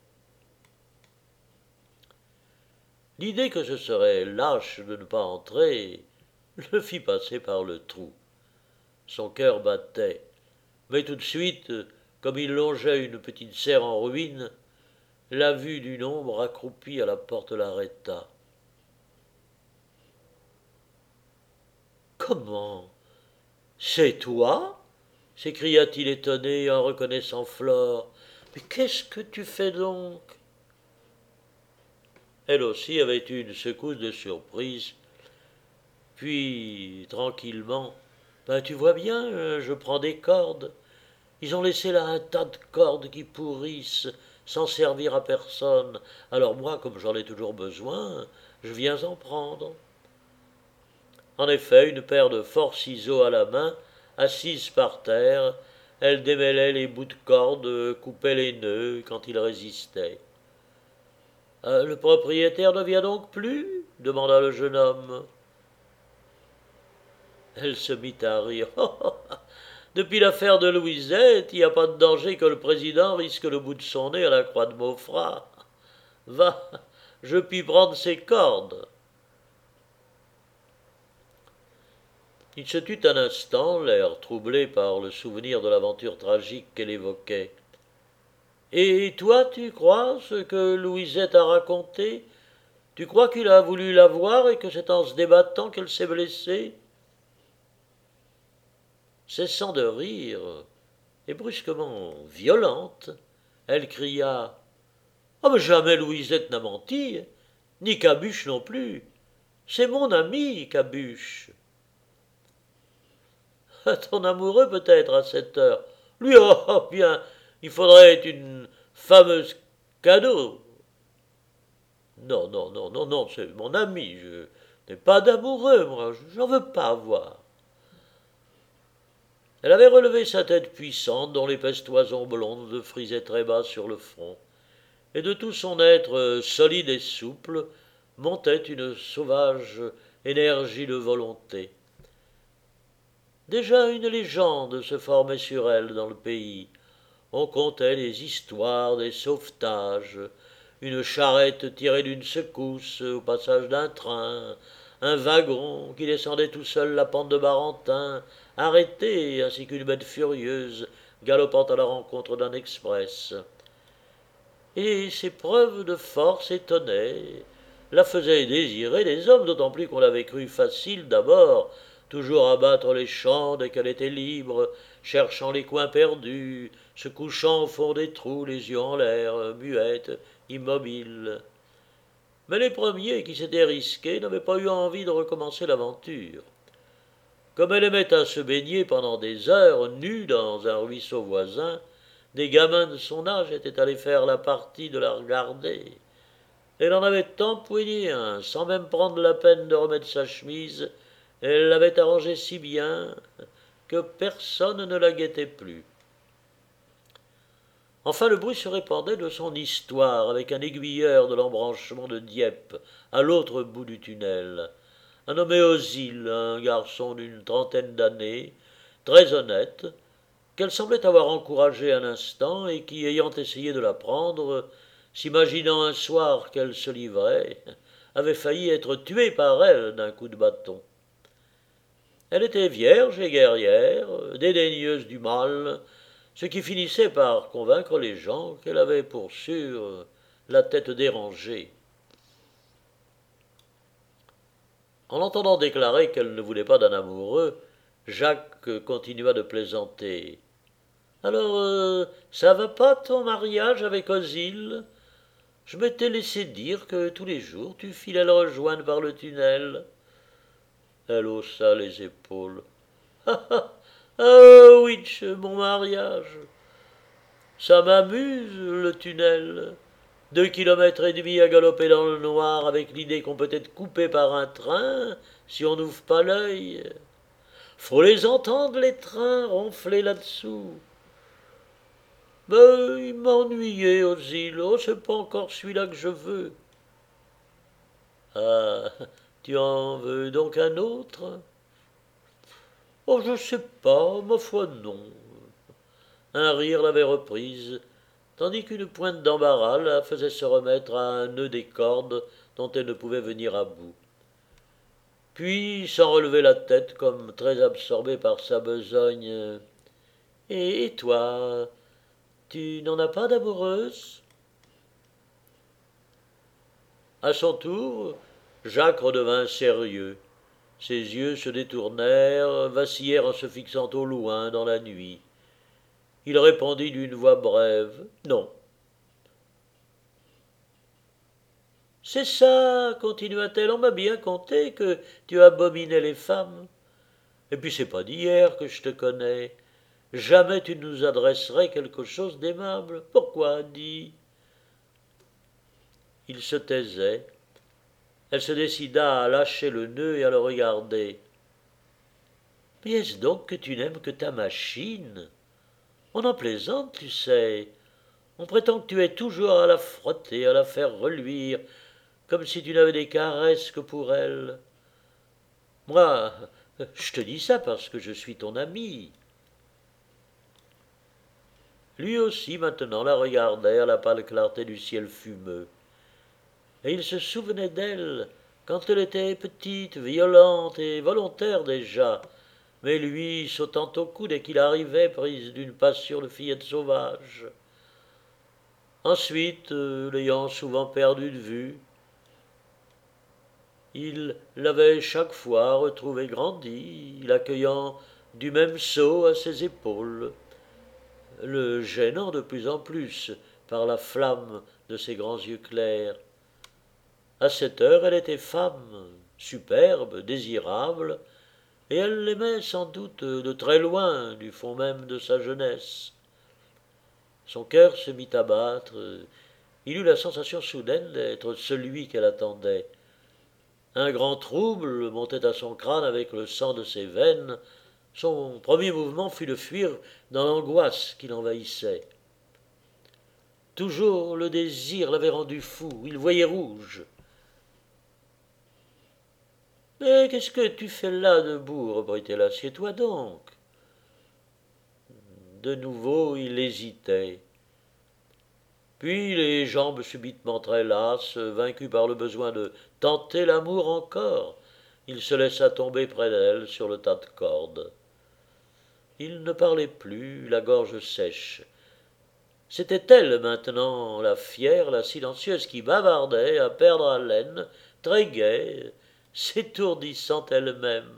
L'idée que ce serait lâche de ne pas entrer le fit passer par le trou. Son cœur battait, mais tout de suite, comme il longeait une petite serre en ruine, la vue d'une ombre accroupie à la porte l'arrêta. « Comment? C'est toi » s'écria-t-il étonné en reconnaissant Flore. « Mais qu'est-ce que tu fais donc ?» Elle aussi avait eu une secousse de surprise. Puis, tranquillement, « Ben, tu vois bien, je prends des cordes. Ils ont laissé là un tas de cordes qui pourrissent, sans servir à personne. Alors moi, comme j'en ai toujours besoin, je viens en prendre. » En effet, une paire de forts ciseaux à la main, assise par terre, elle démêlait les bouts de corde, coupait les nœuds quand ils résistaient. Euh, « Le propriétaire ne vient donc plus ?» demanda le jeune homme. Elle se mit à rire. « Oh, oh, depuis l'affaire de Louisette, il n'y a pas de danger que le président risque le bout de son nez à la croix de Maufras. Va, je puis prendre ses cordes. » Il se tut un instant, l'air troublé par le souvenir de l'aventure tragique qu'elle évoquait. « Et toi, tu crois ce que Louisette a raconté? Tu crois qu'il a voulu la voir et que c'est en se débattant qu'elle s'est blessée ?» Cessant de rire, et brusquement violente, elle cria « Ah, mais jamais Louisette n'a menti, ni Cabuche non plus. C'est mon ami, Cabuche. » Ton amoureux peut-être à cette heure. Lui, oh bien, il faudrait une fameuse cadeau. Non, non, non, non, non, c'est mon ami. Je n'ai pas d'amoureux, moi. J'en veux pas avoir. Elle avait relevé sa tête puissante, dont l'épaisse toison blonde frisait très bas sur le front, et de tout son être solide et souple montait une sauvage énergie de volonté. Déjà une légende se formait sur elle dans le pays. On contait des histoires, des sauvetages, une charrette tirée d'une secousse au passage d'un train, un wagon qui descendait tout seul la pente de Barentin, arrêté, ainsi qu'une bête furieuse galopant à la rencontre d'un express. Et ces preuves de force étonnaient, la faisaient désirer des hommes, d'autant plus qu'on l'avait cru facile d'abord, toujours à battre les champs dès qu'elle était libre, cherchant les coins perdus, se couchant au fond des trous, les yeux en l'air, muette, immobile. Mais les premiers qui s'étaient risqués n'avaient pas eu envie de recommencer l'aventure. Comme elle aimait à se baigner pendant des heures, nue dans un ruisseau voisin, des gamins de son âge étaient allés faire la partie de la regarder. Elle en avait empoigné un, sans même prendre la peine de remettre sa chemise. Elle l'avait arrangé si bien que personne ne la guettait plus. Enfin, le bruit se répandait de son histoire avec un aiguilleur de l'embranchement de Dieppe, à l'autre bout du tunnel. Un nommé Ozyle, un garçon d'une trentaine d'années, très honnête, qu'elle semblait avoir encouragé un instant et qui, ayant essayé de la prendre, s'imaginant un soir qu'elle se livrait, avait failli être tué par elle d'un coup de bâton. Elle était vierge et guerrière, dédaigneuse du mal, ce qui finissait par convaincre les gens qu'elle avait pour sûr la tête dérangée. En l'entendant déclarer qu'elle ne voulait pas d'un amoureux, Jacques continua de plaisanter. « Alors, euh, ça va pas ton mariage avec Ozyle? Je m'étais laissé dire que tous les jours tu filais le rejoindre par le tunnel. » Elle haussa les épaules. « Ah ah ah, Witch, mon mariage. Ça m'amuse, le tunnel. Deux kilomètres et demi à galoper dans le noir avec l'idée qu'on peut être coupé par un train si on n'ouvre pas l'œil. Faut les entendre, les trains, ronfler là-dessous. Ben, il m'ennuyait, Ozyle. Oh, c'est pas encore celui-là que je veux. » « Ah, tu en veux donc un autre? » ?»« Oh, je sais pas, ma foi non. » Un rire l'avait reprise, tandis qu'une pointe d'embarras la faisait se remettre à un nœud des cordes dont elle ne pouvait venir à bout. Puis, sans relever la tête, comme très absorbée par sa besogne, « Et, et toi, tu n'en as pas d'amoureuse ?» À son tour, Jacques redevint sérieux. Ses yeux se détournèrent, vacillèrent en se fixant au loin dans la nuit. Il répondit d'une voix brève « Non. » « C'est ça, continua-t-elle, on m'a bien conté que tu abominais les femmes. Et puis c'est pas d'hier que je te connais. Jamais tu nous adresserais quelque chose d'aimable. Pourquoi, dis ?» Il se taisait. Elle se décida à lâcher le nœud et à le regarder. « Mais est-ce donc que tu n'aimes que ta machine? On en plaisante, tu sais. On prétend que tu es toujours à la frotter, à la faire reluire, comme si tu n'avais des caresses que pour elle. Moi, je te dis ça parce que je suis ton ami. » Lui aussi maintenant la regardait à la pâle clarté du ciel fumeux. Et il se souvenait d'elle quand elle était petite, violente et volontaire déjà, mais lui sautant au cou dès qu'il arrivait, prise d'une passion de fillette sauvage. Ensuite, euh, l'ayant souvent perdu de vue, il l'avait chaque fois retrouvé grandi, l'accueillant du même saut à ses épaules, le gênant de plus en plus par la flamme de ses grands yeux clairs. À cette heure, elle était femme, superbe, désirable, et elle l'aimait sans doute de très loin, du fond même de sa jeunesse. Son cœur se mit à battre, il eut la sensation soudaine d'être celui qu'elle attendait. Un grand trouble montait à son crâne avec le sang de ses veines. Son premier mouvement fut de fuir dans l'angoisse qui l'envahissait. Toujours le désir l'avait rendu fou, il voyait rouge. « Mais qu'est-ce que tu fais là debout ?» reprit-elle. « Assieds-toi donc. » De nouveau il hésitait. Puis les jambes subitement très lasses, vaincu par le besoin de tenter l'amour encore, il se laissa tomber près d'elle sur le tas de cordes. Il ne parlait plus, la gorge sèche. C'était elle maintenant, la fière, la silencieuse, qui bavardait à perdre haleine, très gaie, s'étourdissant elle-même.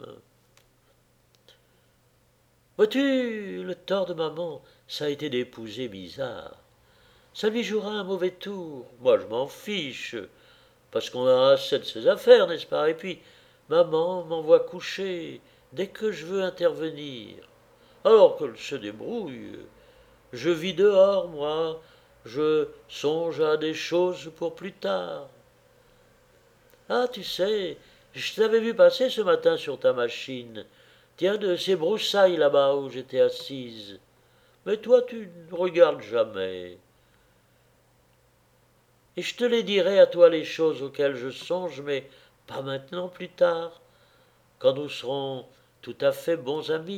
« Vois-tu, le tort de maman, ça a été d'épouser bizarre. Ça lui jouera un mauvais tour. Moi, je m'en fiche, parce qu'on a assez de ses affaires, n'est-ce pas? Et puis, maman m'envoie coucher dès que je veux intervenir. Alors qu'elle se débrouille. Je vis dehors, moi. Je songe à des choses pour plus tard. Ah, tu sais, je t'avais vu passer ce matin sur ta machine. Tiens, de ces broussailles là-bas où j'étais assise. Mais toi, tu ne regardes jamais. Et je te les dirai à toi les choses auxquelles je songe, mais pas maintenant, plus tard, quand nous serons tout à fait bons amis. »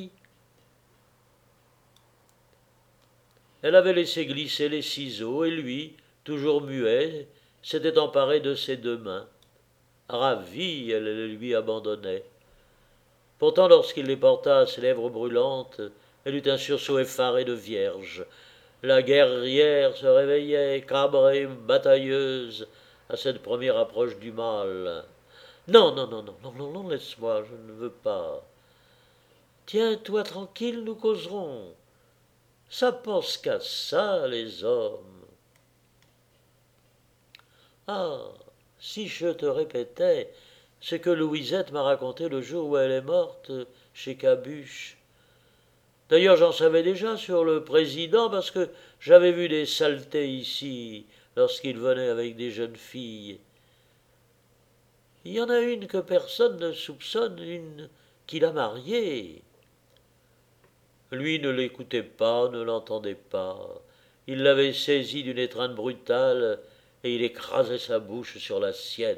Elle avait laissé glisser les ciseaux, et lui, toujours muet, s'était emparé de ses deux mains. Ravie, elle les lui abandonnait. Pourtant, lorsqu'il les porta à ses lèvres brûlantes, elle eut un sursaut effaré de vierge. La guerrière se réveillait, cabrée, batailleuse, à cette première approche du mal. « Non, non, non, non, non, non, non, laisse-moi, je ne veux pas. Tiens-toi tranquille, nous causerons. Ça pense qu'à ça, les hommes. » Ah, si je te répétais ce que Louisette m'a raconté le jour où elle est morte, chez Cabuche. D'ailleurs, j'en savais déjà sur le président, parce que j'avais vu des saletés ici, lorsqu'il venait avec des jeunes filles. Il y en a une que personne ne soupçonne, une qu'il a mariée. Lui ne l'écoutait pas, ne l'entendait pas. Il l'avait saisie d'une étreinte brutale, et il écrasait sa bouche sur la sienne.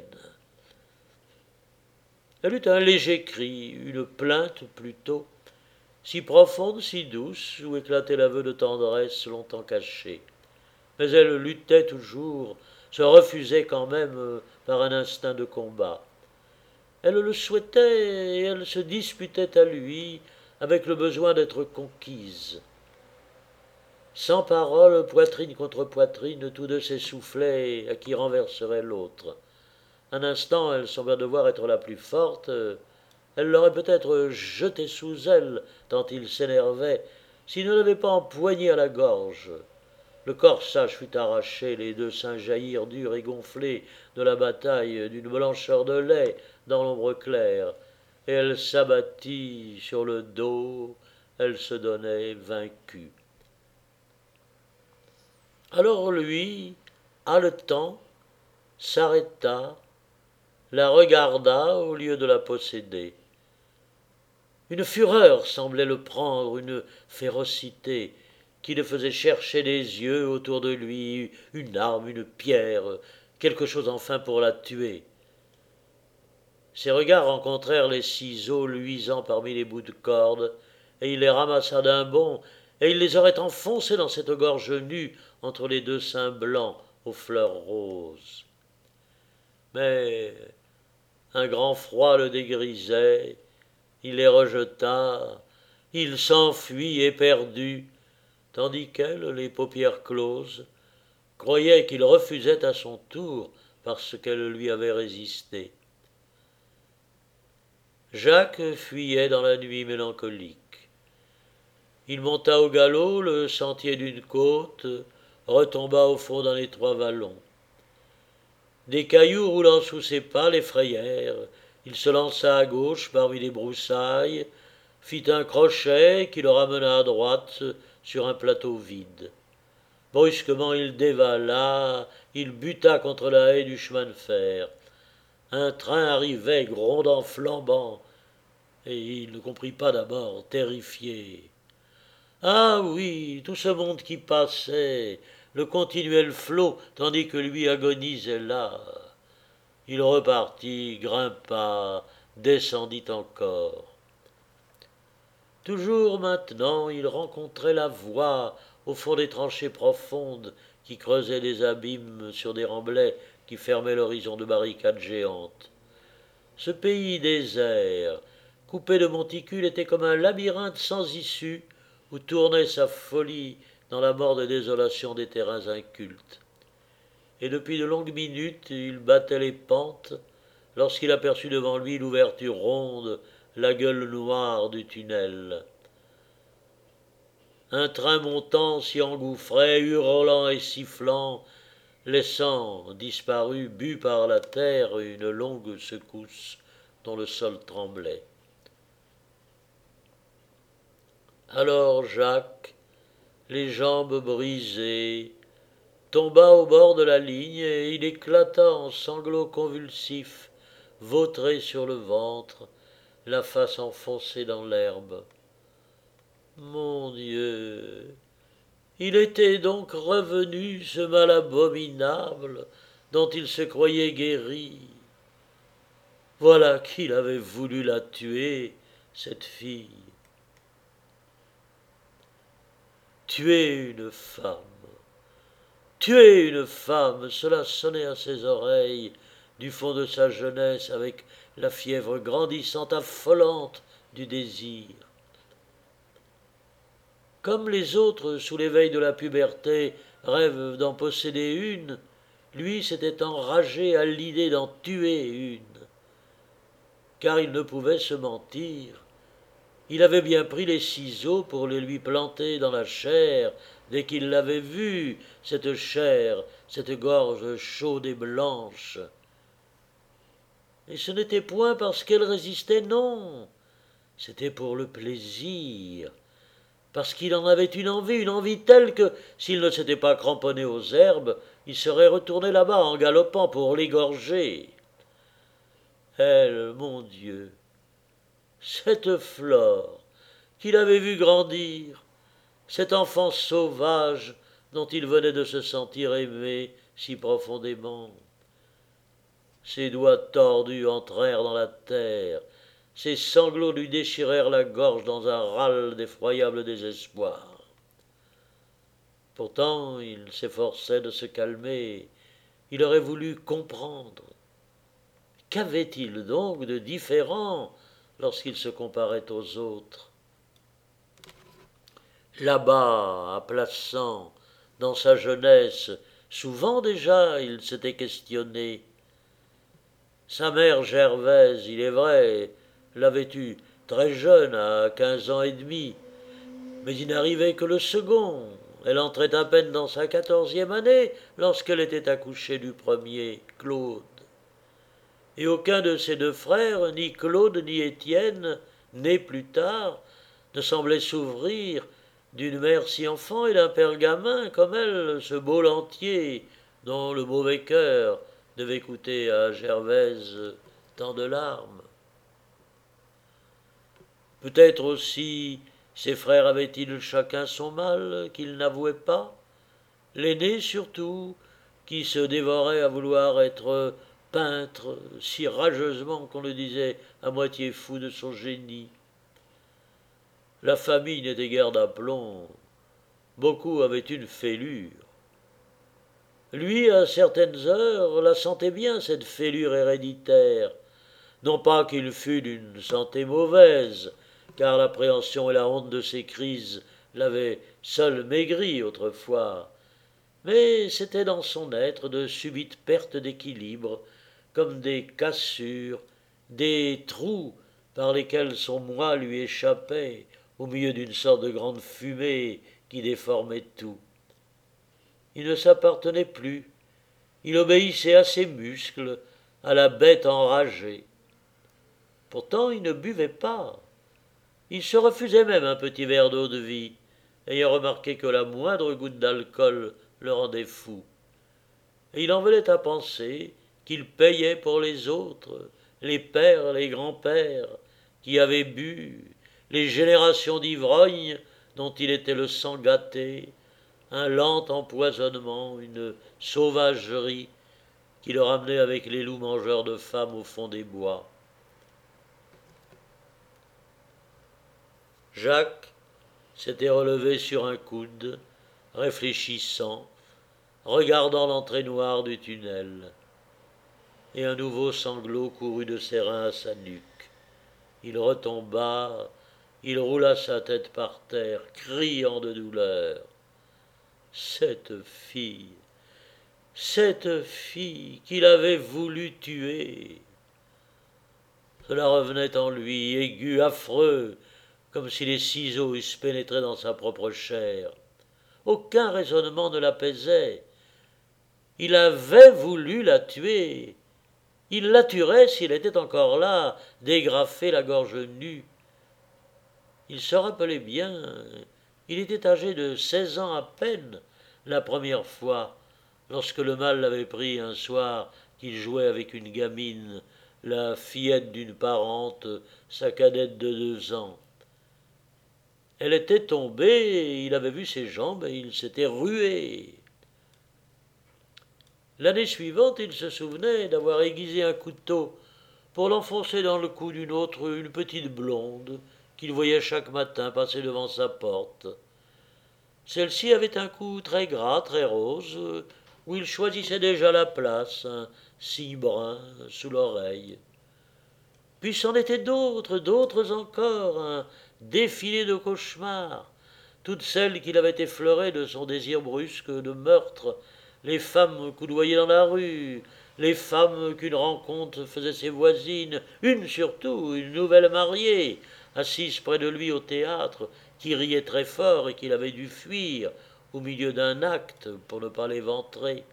Elle eut un léger cri, une plainte plutôt, si profonde, si douce, où éclatait l'aveu de tendresse longtemps caché. Mais elle luttait toujours, se refusait quand même par un instinct de combat. Elle le souhaitait et elle se disputait à lui avec le besoin d'être conquise. Sans parole, poitrine contre poitrine, tous deux s'essoufflaient à qui renverserait l'autre. Un instant, elle sembla devoir être la plus forte. Elle l'aurait peut-être jeté sous elle, tant il s'énervait, s'il ne l'avait pas empoigné à la gorge. Le corsage fut arraché, les deux seins jaillirent durs et gonflés de la bataille d'une blancheur de lait dans l'ombre claire, et elle s'abattit sur le dos, elle se donnait vaincue. Alors lui, haletant, s'arrêta, la regarda au lieu de la posséder. Une fureur semblait le prendre, une férocité qui le faisait chercher des yeux autour de lui, une arme, une pierre, quelque chose enfin pour la tuer. Ses regards rencontrèrent les ciseaux luisants parmi les bouts de corde, et il les ramassa d'un bond, et il les aurait enfoncés dans cette gorge nue entre les deux seins blancs aux fleurs roses. Mais un grand froid le dégrisait, il les rejeta, il s'enfuit éperdu, tandis qu'elle, les paupières closes, croyait qu'il refusait à son tour parce qu'elle lui avait résisté. Jacques fuyait dans la nuit mélancolique. Il monta au galop le sentier d'une côte, retomba au fond d'un étroit vallon. Des cailloux roulant sous ses pas l'effrayèrent. Il se lança à gauche parmi les broussailles, fit un crochet qui le ramena à droite sur un plateau vide. Brusquement il dévala, il buta contre la haie du chemin de fer. Un train arrivait, grondant, flambant, et il ne comprit pas d'abord, terrifié. Ah oui, tout ce monde qui passait, le continuel flot, tandis que lui agonisait là. Il repartit, grimpa, descendit encore. Toujours maintenant, il rencontrait la voie au fond des tranchées profondes qui creusaient des abîmes sur des remblais qui fermaient l'horizon de barricades géantes. Ce pays désert, coupé de monticules, était comme un labyrinthe sans issue où tournait sa folie dans la morne désolation des terrains incultes. Et depuis de longues minutes, il battait les pentes lorsqu'il aperçut devant lui l'ouverture ronde, la gueule noire du tunnel. Un train montant s'y engouffrait, hurlant et sifflant, laissant, disparu, bu par la terre, une longue secousse dont le sol tremblait. Alors Jacques, les jambes brisées, tomba au bord de la ligne et il éclata en sanglots convulsifs, vautré sur le ventre, la face enfoncée dans l'herbe. Mon Dieu, il était donc revenu, ce mal abominable dont il se croyait guéri. Voilà qu'il avait voulu la tuer, cette fille. Tuer une femme. Tuer une femme, cela sonnait à ses oreilles, du fond de sa jeunesse, avec la fièvre grandissante, affolante du désir. Comme les autres, sous l'éveil de la puberté, rêvent d'en posséder une, lui s'était enragé à l'idée d'en tuer une. Car il ne pouvait se mentir. Il avait bien pris les ciseaux pour les lui planter dans la chair, dès qu'il l'avait vue, cette chair, cette gorge chaude et blanche. Et ce n'était point parce qu'elle résistait, non, c'était pour le plaisir, parce qu'il en avait une envie, une envie telle que, s'il ne s'était pas cramponné aux herbes, il serait retourné là-bas en galopant pour l'égorger. Elle, mon Dieu, cette Flore qu'il avait vue grandir, cet enfant sauvage dont il venait de se sentir aimé si profondément. Ses doigts tordus entrèrent dans la terre, ses sanglots lui déchirèrent la gorge dans un râle d'effroyable désespoir. Pourtant il s'efforçait de se calmer, il aurait voulu comprendre. Qu'avait-il donc de différent lorsqu'il se comparait aux autres? Là-bas, à Plassans, dans sa jeunesse, souvent déjà il s'était questionné. Sa mère Gervaise, il est vrai, l'avait eu très jeune, à quinze ans et demi, mais il n'arrivait que le second. Elle entrait à peine dans sa quatorzième année lorsqu'elle était accouchée du premier, Claude. Et aucun de ses deux frères, ni Claude ni Étienne, nés plus tard, ne semblait s'ouvrir d'une mère si enfant et d'un père gamin comme elle, ce beau Lantier, dont le mauvais cœur devait coûter à Gervaise tant de larmes. Peut-être aussi ses frères avaient-ils chacun son mal qu'il n'avouait pas, l'aîné surtout, qui se dévorait à vouloir être peintre si rageusement qu'on le disait à moitié fou de son génie. La famille n'était guère d'aplomb, beaucoup avaient une fêlure. Lui, à certaines heures, la sentait bien, cette fêlure héréditaire, Non pas qu'il fût d'une santé mauvaise, car l'appréhension et la honte de ces crises l'avaient seul maigri autrefois, mais c'était dans son être de subites pertes d'équilibre, comme des cassures, des trous par lesquels son moi lui échappait au milieu d'une sorte de grande fumée qui déformait tout. Il ne s'appartenait plus, il obéissait à ses muscles, à la bête enragée. Pourtant il ne buvait pas, il se refusait même un petit verre d'eau-de-vie, ayant remarqué que la moindre goutte d'alcool le rendait fou. Et il en venait à penser qu'il payait pour les autres, les pères, les grands-pères, qui avaient bu, les générations d'ivrognes dont il était le sang gâté, un lent empoisonnement, une sauvagerie qui le ramenait avec les loups mangeurs de femmes au fond des bois. Jacques s'était relevé sur un coude, réfléchissant, regardant l'entrée noire du tunnel, et un nouveau sanglot courut de ses reins à sa nuque. Il retomba, il roula sa tête par terre, criant de douleur. Cette fille, cette fille qu'il avait voulu tuer. Cela revenait en lui, aigu, affreux, comme si les ciseaux eussent pénétré dans sa propre chair. Aucun raisonnement ne l'apaisait. Il avait voulu la tuer. Il la tuerait s'il était encore là, dégrafé, la gorge nue. Il se rappelait bien, il était âgé de seize ans à peine, la première fois, lorsque le mal l'avait pris un soir qu'il jouait avec une gamine, la fillette d'une parente, sa cadette de deux ans. Elle était tombée, il avait vu ses jambes et il s'était rué. L'année suivante, il se souvenait d'avoir aiguisé un couteau pour l'enfoncer dans le cou d'une autre, une petite blonde, qu'il voyait chaque matin passer devant sa porte. Celle-ci avait un cou très gras, très rose, où il choisissait déjà la place, un cil brun sous l'oreille. Puis c'en étaient d'autres, d'autres encore, un défilé de cauchemars, toutes celles qu'il avait effleurées de son désir brusque de meurtre, les femmes coudoyées dans la rue, les femmes qu'une rencontre faisait ses voisines, une surtout, une nouvelle mariée, assise près de lui au théâtre, qui riait très fort et qu'il avait dû fuir au milieu d'un acte pour ne pas l'éventrer.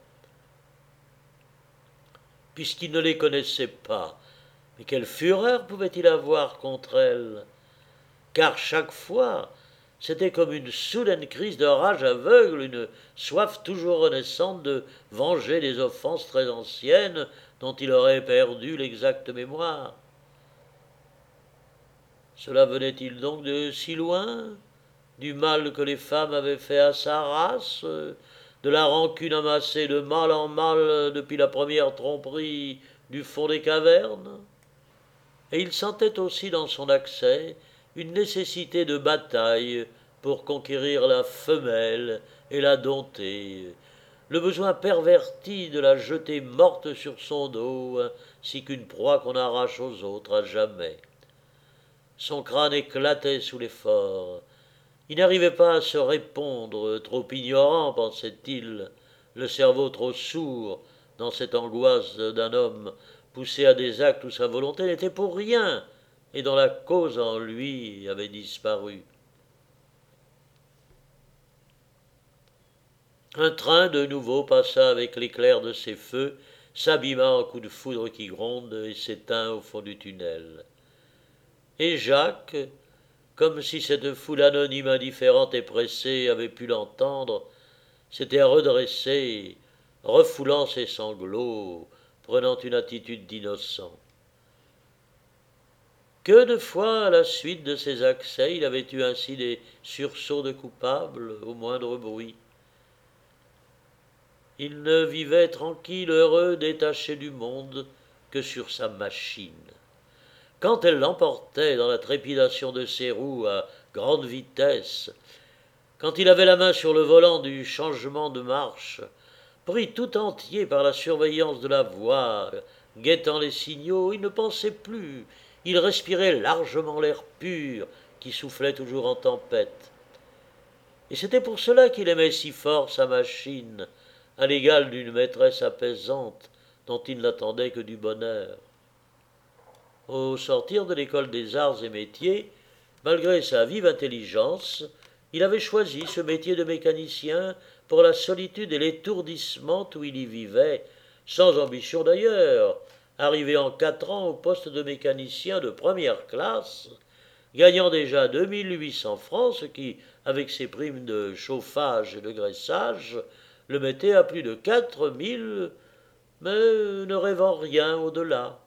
Puisqu'il ne les connaissait pas, mais quelle fureur pouvait-il avoir contre elles? Car chaque fois, c'était comme une soudaine crise de rage aveugle, une soif toujours renaissante de venger des offenses très anciennes dont il aurait perdu l'exacte mémoire. Cela venait-il donc de si loin, du mal que les femmes avaient fait à sa race, de la rancune amassée de mal en mal depuis la première tromperie du fond des cavernes? Et il sentait aussi dans son accès une nécessité de bataille pour conquérir la femelle et la dompter, le besoin perverti de la jeter morte sur son dos, ainsi qu'une proie qu'on arrache aux autres à jamais. Son crâne éclatait sous l'effort. Il n'arrivait pas à se répondre, trop ignorant, pensait-il, le cerveau trop sourd dans cette angoisse d'un homme poussé à des actes où sa volonté n'était pour rien et dont la cause en lui avait disparu. Un train de nouveau passa avec l'éclair de ses feux, s'abîma en coups de foudre qui gronde et s'éteint au fond du tunnel. Et Jacques, comme si cette foule anonyme, indifférente et pressée avait pu l'entendre, s'était redressé, refoulant ses sanglots, prenant une attitude d'innocent. Que de fois, à la suite de ces accès, il avait eu ainsi des sursauts de coupable au moindre bruit. Il ne vivait tranquille, heureux, détaché du monde, que sur sa machine. Quand elle l'emportait dans la trépidation de ses roues à grande vitesse, quand il avait la main sur le volant du changement de marche, pris tout entier par la surveillance de la voie, Guettant les signaux, il ne pensait plus, il respirait largement l'air pur qui soufflait toujours en tempête. Et c'était pour cela qu'il aimait si fort sa machine, à l'égal d'une maîtresse apaisante dont il n'attendait que du bonheur. Au sortir de l'école des arts et métiers, malgré sa vive intelligence, il avait choisi ce métier de mécanicien pour la solitude et l'étourdissement où il y vivait, sans ambition d'ailleurs, arrivé en quatre ans au poste de mécanicien de première classe, gagnant déjà deux mille huit cents francs, ce qui, avec ses primes de chauffage et de graissage, le mettait à plus de quatre mille, mais ne rêvant rien au-delà.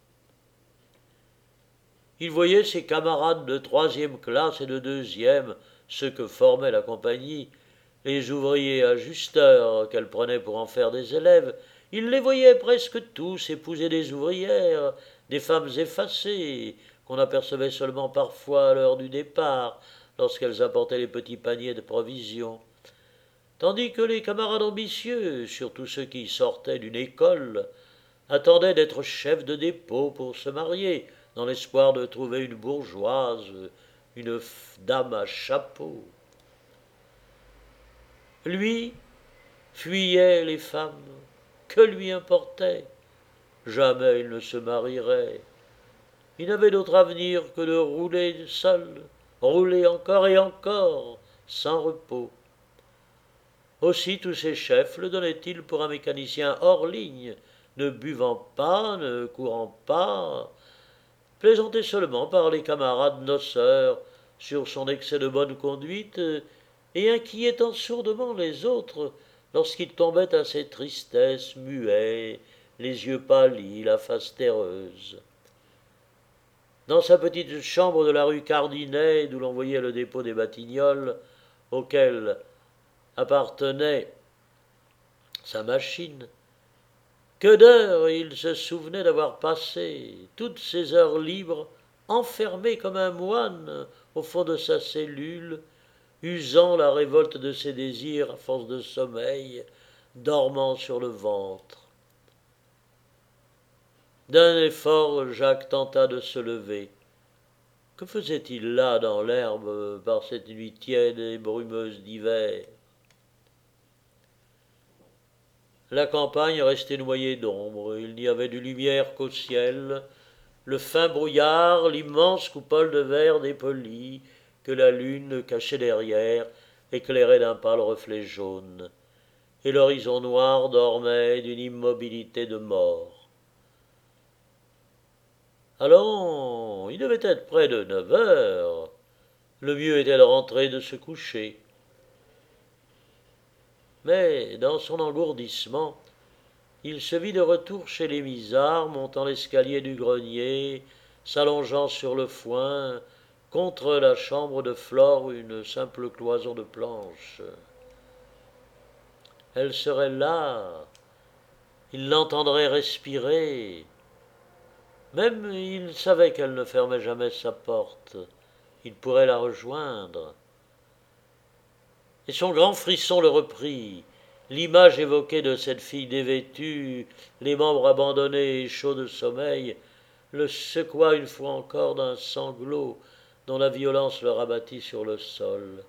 Il voyait ses camarades de troisième classe et de deuxième, ceux que formait la compagnie, les ouvriers ajusteurs qu'elle prenait pour en faire des élèves, il les voyait presque tous épouser des ouvrières, des femmes effacées, qu'on apercevait seulement parfois à l'heure du départ, lorsqu'elles apportaient les petits paniers de provisions. Tandis que les camarades ambitieux, surtout ceux qui sortaient d'une école, attendaient d'être chefs de dépôt pour se marier, dans l'espoir de trouver une bourgeoise, une dame à chapeau. Lui fuyait les femmes. Que lui importait? Jamais il ne se marierait. Il n'avait d'autre avenir que de rouler seul, rouler encore et encore, sans repos. Aussi tous ses chefs le donnaient-ils pour un mécanicien hors ligne, ne buvant pas, ne courant pas, plaisanté seulement par les camarades noceurs sur son excès de bonne conduite et inquiétant sourdement les autres lorsqu'il tombait à ses tristesses, muet, les yeux pâlis, la face terreuse. Dans sa petite chambre de la rue Cardinet, d'où l'on voyait le dépôt des Batignolles, auquel appartenait sa machine, que d'heures il se souvenait d'avoir passé, toutes ces heures libres, enfermé comme un moine au fond de sa cellule, usant la révolte de ses désirs à force de sommeil, dormant sur le ventre. D'un effort, Jacques tenta de se lever. Que faisait-il là dans l'herbe par cette nuit tiède et brumeuse d'hiver? La campagne restait noyée d'ombre, il n'y avait de lumière qu'au ciel, le fin brouillard, l'immense coupole de verre dépoli, que la lune, cachée derrière, éclairait d'un pâle reflet jaune, et l'horizon noir dormait d'une immobilité de mort. Allons, il devait être près de neuf heures, le mieux était de rentrer et de se coucher. Mais, dans son engourdissement, il se vit de retour chez les Misards, montant l'escalier du grenier, s'allongeant sur le foin, contre la chambre de Flore une simple cloison de planches. Elle serait là, il l'entendrait respirer. Même il savait qu'elle ne fermait jamais sa porte, il pourrait la rejoindre. Et son grand frisson le reprit. L'image évoquée de cette fille dévêtue, les membres abandonnés et chauds de sommeil, le secoua une fois encore d'un sanglot dont la violence le rabattit sur le sol.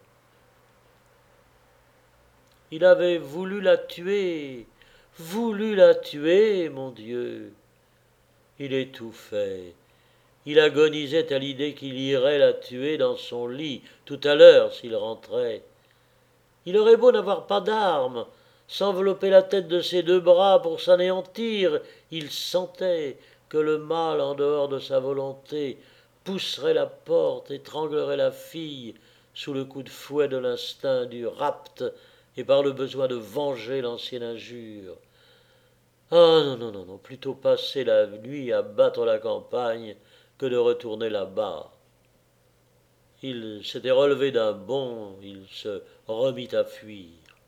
Il avait voulu la tuer, voulu la tuer, mon Dieu. Il étouffait. Il agonisait à l'idée qu'il irait la tuer dans son lit, tout à l'heure s'il rentrait. Il aurait beau n'avoir pas d'armes, s'envelopper la tête de ses deux bras pour s'anéantir, il sentait que le mal, en dehors de sa volonté, pousserait la porte, étranglerait la fille, sous le coup de fouet de l'instinct du rapt et par le besoin de venger l'ancienne injure. Ah non, non, non, non, plutôt passer la nuit à battre la campagne que de retourner là-bas. Il s'était relevé d'un bond, il se remit à fuir.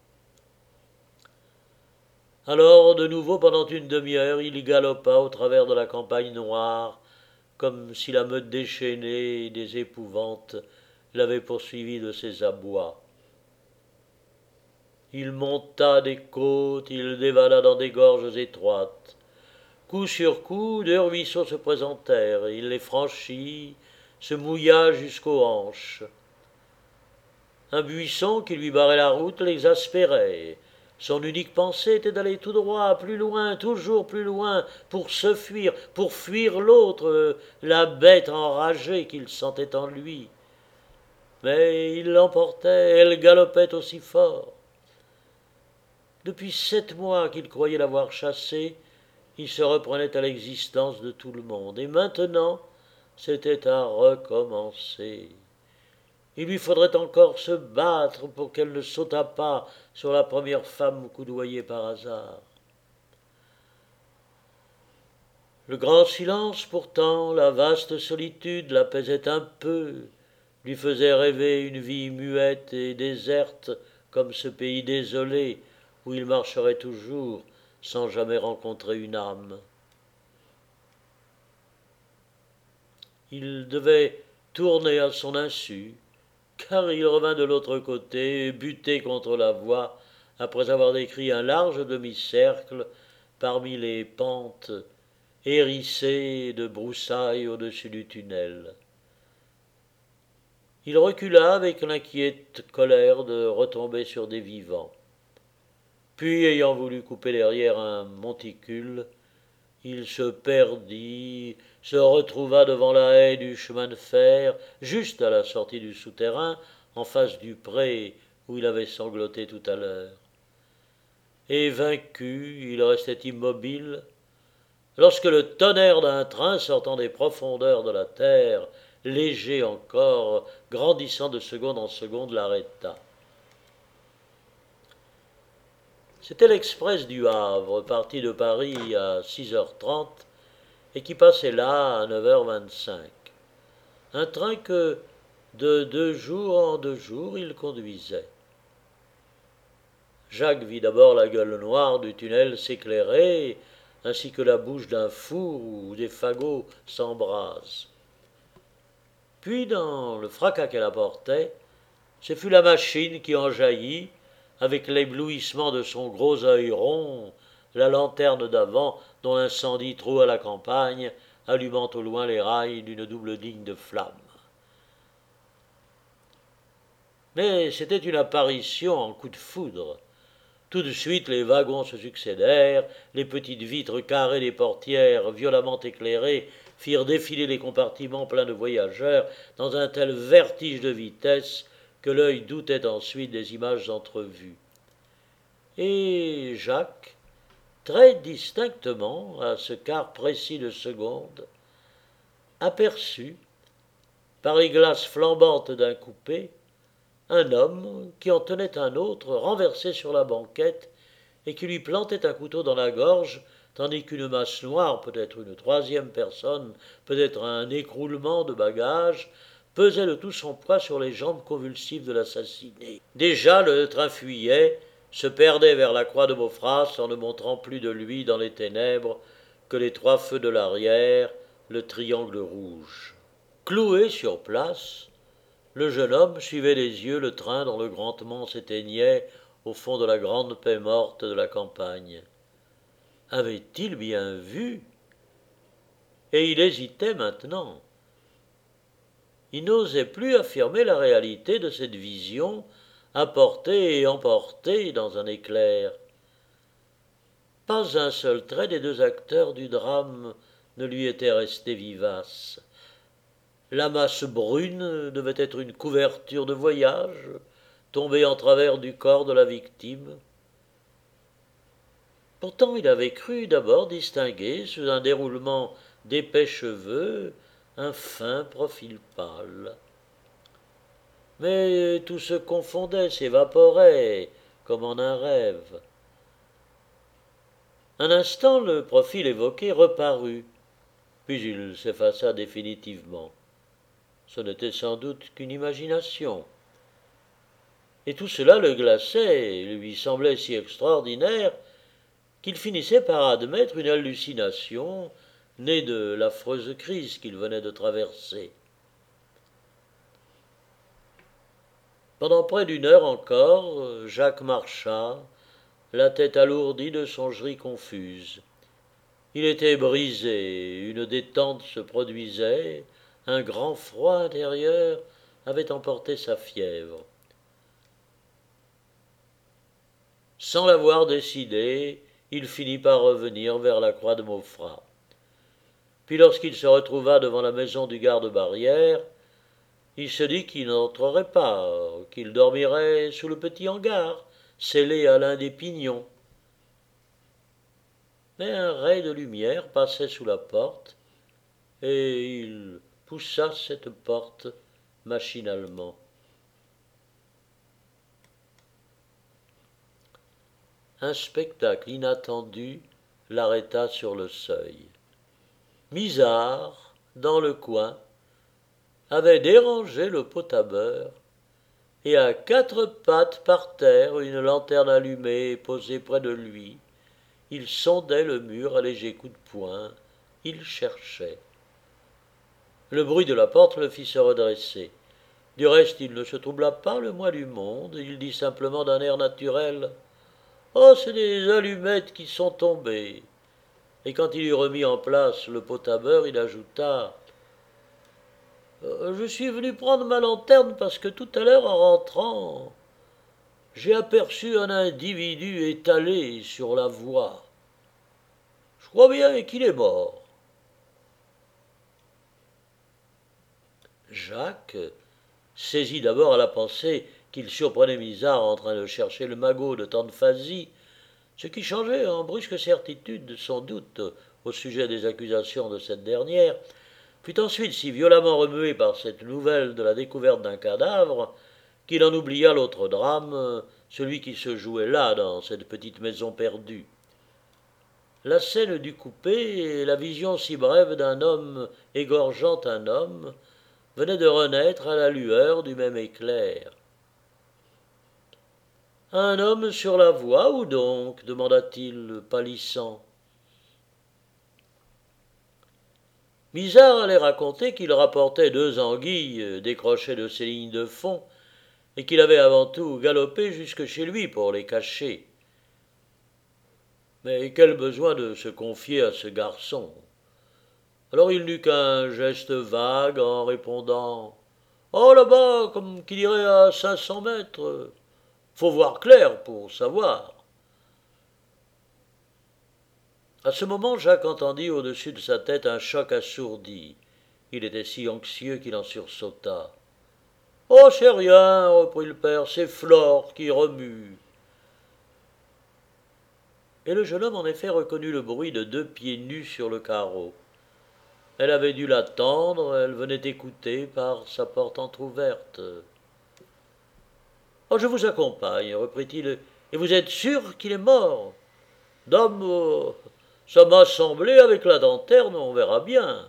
Alors, de nouveau, pendant une demi-heure, il galopa au travers de la campagne noire, comme si la meute déchaînée des épouvantes l'avait poursuivi de ses abois. Il monta des côtes, il dévala dans des gorges étroites. Coup sur coup, deux ruisseaux se présentèrent, il les franchit, se mouilla jusqu'aux hanches. Un buisson qui lui barrait la route l'exaspérait. Son unique pensée était d'aller tout droit, plus loin, toujours plus loin, pour se fuir, pour fuir l'autre, la bête enragée qu'il sentait en lui. Mais il l'emportait, elle galopait aussi fort. Depuis sept mois qu'il croyait l'avoir chassée, il se reprenait à l'existence de tout le monde, et maintenant c'était à recommencer. Il lui faudrait encore se battre pour qu'elle ne sautât pas sur la première femme coudoyée par hasard. Le grand silence pourtant, la vaste solitude l'apaisait un peu, lui faisait rêver une vie muette et déserte comme ce pays désolé où il marcherait toujours sans jamais rencontrer une âme. Il devait tourner à son insu, car il revint de l'autre côté, buté contre la voie, après avoir décrit un large demi-cercle parmi les pentes hérissées de broussailles au-dessus du tunnel. Il recula avec l'inquiète colère de retomber sur des vivants. Puis, ayant voulu couper derrière un monticule, il se perdit, se retrouva devant la haie du chemin de fer, juste à la sortie du souterrain, en face du pré où il avait sangloté tout à l'heure. Et vaincu, il restait immobile, lorsque le tonnerre d'un train sortant des profondeurs de la terre, léger encore, grandissant de seconde en seconde, l'arrêta. C'était l'express du Havre, parti de Paris à six heures trente, et qui passait là à neuf heures vingt-cinq. Un train que, de deux jours en deux jours, il conduisait. Jacques vit d'abord la gueule noire du tunnel s'éclairer, ainsi que la bouche d'un four où des fagots s'embrasent. Puis, dans le fracas qu'elle apportait, ce fut la machine qui en jaillit, avec l'éblouissement de son gros œil rond, la lanterne d'avant dont l'incendie troua la campagne, allumant au loin les rails d'une double ligne de flammes. Mais c'était une apparition en coup de foudre. Tout de suite les wagons se succédèrent, les petites vitres carrées des portières violemment éclairées firent défiler les compartiments pleins de voyageurs dans un tel vertige de vitesse que l'œil doutait ensuite des images entrevues. Et Jacques, très distinctement, à ce quart précis de seconde, aperçut, par les glaces flambantes d'un coupé, un homme qui en tenait un autre renversé sur la banquette et qui lui plantait un couteau dans la gorge, tandis qu'une masse noire, peut-être une troisième personne, peut-être un écroulement de bagages, pesait de tout son poids sur les jambes convulsives de l'assassiné. Déjà le train fuyait, se perdait vers la croix de Beaufras en ne montrant plus de lui dans les ténèbres que les trois feux de l'arrière, le triangle rouge. Cloué sur place, le jeune homme suivait des yeux le train dont le grandement s'éteignait au fond de la grande paix morte de la campagne. Avait-il bien vu? Et il hésitait maintenant. Il n'osait plus affirmer la réalité de cette vision, apportée et emportée dans un éclair. Pas un seul trait des deux acteurs du drame ne lui était resté vivace. La masse brune devait être une couverture de voyage, tombée en travers du corps de la victime. Pourtant il avait cru d'abord distinguer, sous un déroulement d'épais cheveux, un fin profil pâle. Mais tout se confondait, s'évaporait, comme en un rêve. Un instant, le profil évoqué reparut, puis il s'effaça définitivement. Ce n'était sans doute qu'une imagination. Et tout cela le glaçait et lui semblait si extraordinaire qu'il finissait par admettre une hallucination née de l'affreuse crise qu'il venait de traverser. Pendant près d'une heure encore, Jacques marcha, la tête alourdie de songeries confuses. Il était brisé, une détente se produisait, un grand froid intérieur avait emporté sa fièvre. Sans l'avoir décidé, il finit par revenir vers la croix de Maufras. Puis lorsqu'il se retrouva devant la maison du garde-barrière, il se dit qu'il n'entrerait pas, qu'il dormirait sous le petit hangar, scellé à l'un des pignons. Mais un ray de lumière passait sous la porte, et il poussa cette porte machinalement. Un spectacle inattendu l'arrêta sur le seuil. Misard, dans le coin, avait dérangé le pot à beurre, et à quatre pattes par terre, une lanterne allumée et posée près de lui, il sondait le mur à légers coups de poing, il cherchait. Le bruit de la porte le fit se redresser. Du reste, il ne se troubla pas le moins du monde, il dit simplement d'un air naturel « Oh, c'est des allumettes qui sont tombées !» Et quand il eut remis en place le pot à beurre, il ajouta euh, « Je suis venu prendre ma lanterne parce que tout à l'heure, en rentrant, j'ai aperçu un individu étalé sur la voie. Je crois bien qu'il est mort. » Jacques, saisi d'abord à la pensée qu'il surprenait Misard en train de chercher le magot de Tante Phasie, ce qui changeait en brusque certitude son doute au sujet des accusations de cette dernière, fut ensuite si violemment remué par cette nouvelle de la découverte d'un cadavre qu'il en oublia l'autre drame, celui qui se jouait là, dans cette petite maison perdue. La scène du coupé et la vision si brève d'un homme égorgeant un homme venaient de renaître à la lueur du même éclair. « Un homme sur la voie, où donc ?» demanda-t-il, pâlissant. Misard allait raconter qu'il rapportait deux anguilles décrochées de ses lignes de fond et qu'il avait avant tout galopé jusque chez lui pour les cacher. Mais quel besoin de se confier à ce garçon? Alors il n'eut qu'un geste vague en répondant « Oh, là-bas, comme qu'il irait à cinq cents mètres. Faut voir clair pour savoir. » À ce moment, Jacques entendit au-dessus de sa tête un choc assourdi. Il était si anxieux qu'il en sursauta. « Oh, c'est rien, reprit le père, c'est Flore qui remue. » Et le jeune homme en effet reconnut le bruit de deux pieds nus sur le carreau. Elle avait dû l'attendre, elle venait écouter par sa porte entr'ouverte. « Oh, je vous accompagne, reprit-il, et vous êtes sûr qu'il est mort? Dame, oh, ça m'a semblé avec la lanterne, on verra bien.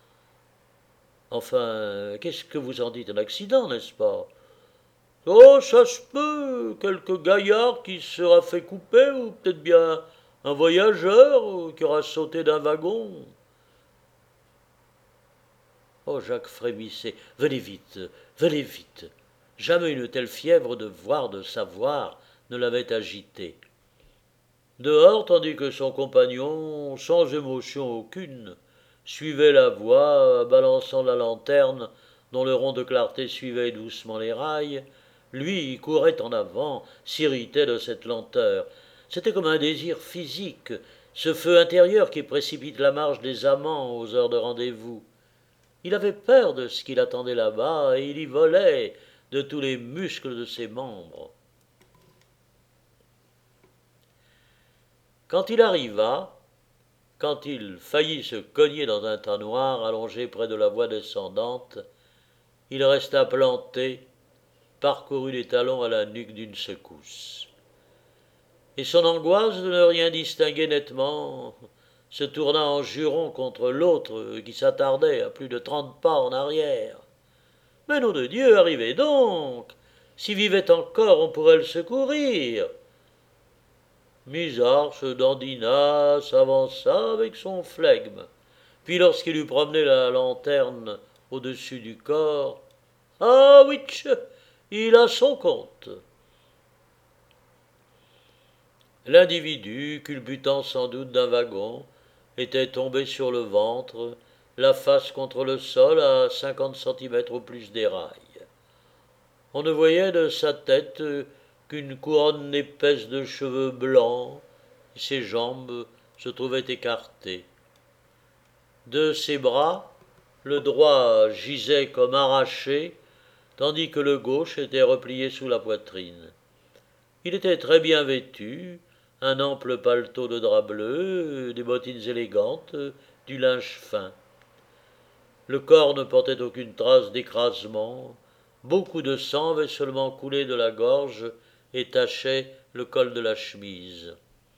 Enfin, qu'est-ce que vous en dites, un accident, n'est-ce pas? Oh, ça se peut, quelque gaillard qui se sera fait couper, ou peut-être bien un voyageur qui aura sauté d'un wagon. » Oh, Jacques frémissait. « Venez vite, venez vite. » Jamais une telle fièvre de voir, de savoir, ne l'avait agité. Dehors, tandis que son compagnon, sans émotion aucune, suivait la voie, balançant la lanterne, dont le rond de clarté suivait doucement les rails, lui courait en avant, s'irritait de cette lenteur. C'était comme un désir physique, ce feu intérieur qui précipite la marche des amants aux heures de rendez-vous. Il avait peur de ce qu'il attendait là-bas, et il y volait de tous les muscles de ses membres. Quand il arriva, quand il faillit se cogner dans un tas noir allongé près de la voie descendante, il resta planté, parcourut les talons à la nuque d'une secousse. Et son angoisse de ne rien distinguer nettement se tourna en juron contre l'autre qui s'attardait à plus de trente pas en arrière. « Mais nom de Dieu, arrivez donc! S'il vivait encore, on pourrait le secourir. » Misard se dandina, s'avança avec son flegme. Puis lorsqu'il eut promené la lanterne au-dessus du corps, « Ah, ouitch, il a son compte. » L'individu, culbutant sans doute d'un wagon, était tombé sur le ventre, la face contre le sol à cinquante centimètres au plus des rails. On ne voyait de sa tête qu'une couronne épaisse de cheveux blancs, et ses jambes se trouvaient écartées. De ses bras, le droit gisait comme arraché, tandis que le gauche était replié sous la poitrine. Il était très bien vêtu, un ample paletot de drap bleu, des bottines élégantes, du linge fin. Le corps ne portait aucune trace d'écrasement, beaucoup de sang avait seulement coulé de la gorge et tachait le col de la chemise.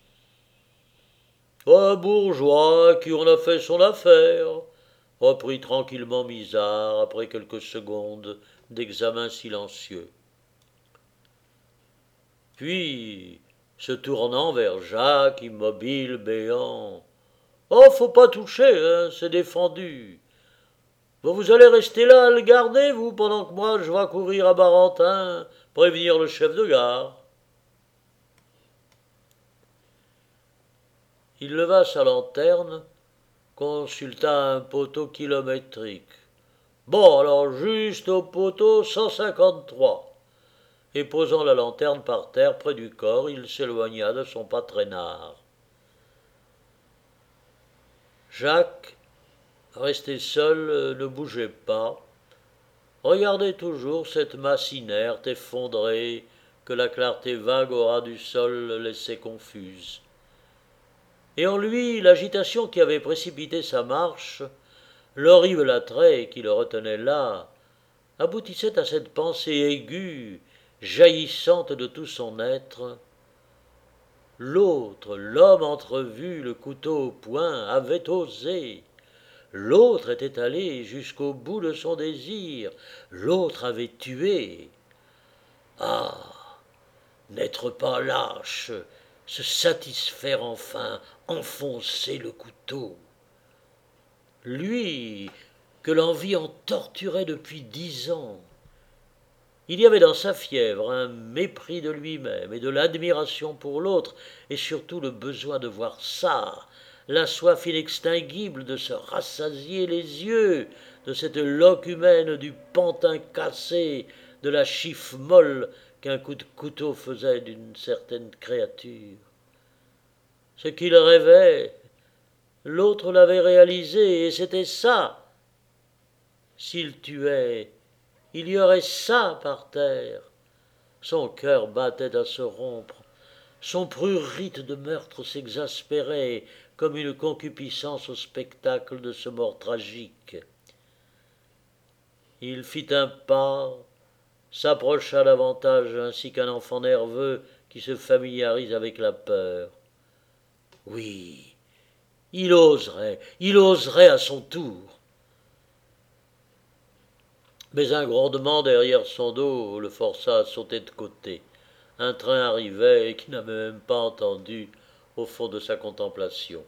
Un bourgeois à qui on a fait son affaire, reprit tranquillement Misard après quelques secondes d'examen silencieux. Puis, se tournant vers Jacques, immobile, béant. Oh, faut pas toucher, hein, c'est défendu. Vous, vous allez rester là à le garder, vous, pendant que moi je vais courir à Barentin, prévenir le chef de gare. Il leva sa lanterne, consulta un poteau kilométrique. Bon, alors juste au poteau cent cinquante-trois. Et posant la lanterne par terre près du corps, il s'éloigna de son pas traînard. Jacques, resté seul, ne bougeait pas, regardait toujours cette masse inerte, effondrée, que la clarté vague au ras du sol laissait confuse. Et en lui, l'agitation qui avait précipité sa marche, l'horrible attrait qui le retenait là, aboutissait à cette pensée aiguë, jaillissante de tout son être. L'autre, l'homme entrevu, le couteau au poing, avait osé. L'autre était allé jusqu'au bout de son désir. L'autre avait tué. Ah, n'être pas lâche, se satisfaire enfin, enfoncer le couteau. Lui, que l'envie en torturait depuis dix ans. Il y avait dans sa fièvre un mépris de lui-même et de l'admiration pour l'autre, et surtout le besoin de voir ça, la soif inextinguible de se rassasier les yeux de cette loque humaine du pantin cassé, de la chiffe molle qu'un coup de couteau faisait d'une certaine créature. Ce qu'il rêvait, l'autre l'avait réalisé, et c'était ça. S'il tuait, il y aurait ça par terre. Son cœur battait à se rompre. Son prurite de meurtre s'exaspérait comme une concupiscence au spectacle de ce mort tragique. Il fit un pas, s'approcha davantage ainsi qu'un enfant nerveux qui se familiarise avec la peur. Oui, il oserait, il oserait à son tour. Mais un grondement derrière son dos le força à sauter de côté. Un train arrivait et qu'il n'avait même pas entendu au fond de sa contemplation.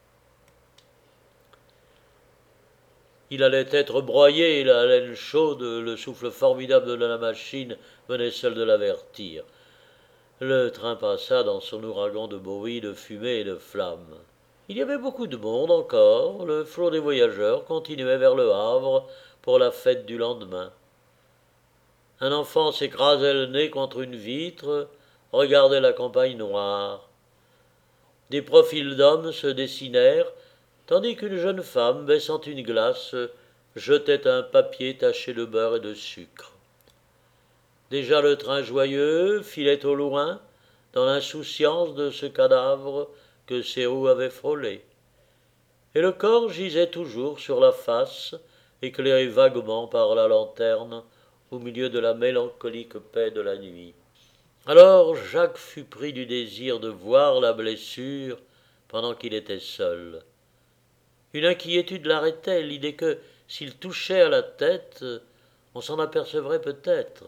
Il allait être broyé, la haleine chaude, le souffle formidable de la machine venait seul de l'avertir. Le train passa dans son ouragan de bruit, de fumée et de flammes. Il y avait beaucoup de monde encore, le flot des voyageurs continuait vers le Havre pour la fête du lendemain. Un enfant s'écrasait le nez contre une vitre, regardait la campagne noire. Des profils d'hommes se dessinèrent, tandis qu'une jeune femme, baissant une glace, jetait un papier taché de beurre et de sucre. Déjà le train joyeux filait au loin, dans l'insouciance de ce cadavre que ses roues avaient frôlé. Et le corps gisait toujours sur la face, éclairé vaguement par la lanterne, au milieu de la mélancolique paix de la nuit. Alors Jacques fut pris du désir de voir la blessure pendant qu'il était seul. Une inquiétude l'arrêtait, l'idée que, s'il touchait à la tête, on s'en apercevrait peut-être.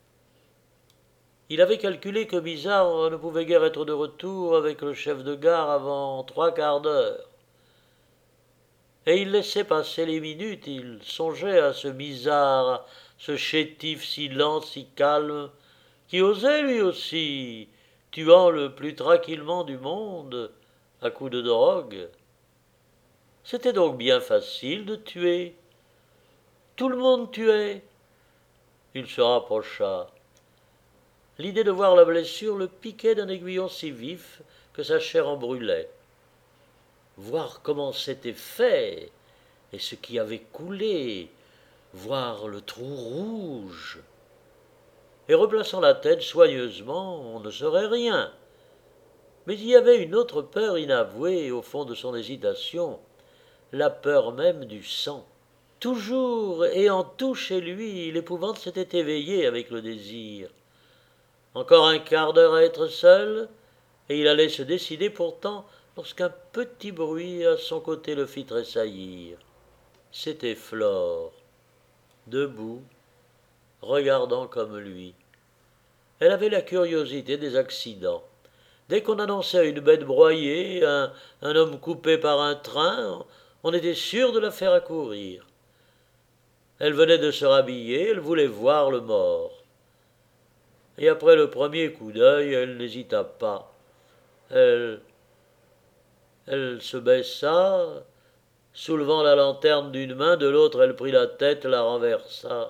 Il avait calculé que Misard ne pouvait guère être de retour avec le chef de gare avant trois quarts d'heure. Et il laissait passer les minutes, il songeait à ce Misard, ce chétif si lent, si calme, qui osait lui aussi, tuant le plus tranquillement du monde, à coups de drogue. C'était donc bien facile de tuer. Tout le monde tuait. Il se rapprocha. L'idée de voir la blessure le piquait d'un aiguillon si vif que sa chair en brûlait. Voir comment c'était fait et ce qui avait coulé, voir le trou rouge. Et replaçant la tête soigneusement, on ne saurait rien. Mais il y avait une autre peur inavouée au fond de son hésitation, la peur même du sang. Toujours et en tout chez lui, l'épouvante s'était éveillée avec le désir. Encore un quart d'heure à être seul, et il allait se décider pourtant lorsqu'un petit bruit à son côté le fit tressaillir. C'était Flore, debout, regardant comme lui. Elle avait la curiosité des accidents. Dès qu'on annonçait une bête broyée, un, un homme coupé par un train, on était sûr de la faire accourir. Elle venait de se rhabiller, elle voulait voir le mort. Et après le premier coup d'œil, elle n'hésita pas. Elle, elle se baissa, soulevant la lanterne d'une main, de l'autre elle prit la tête, la renversa.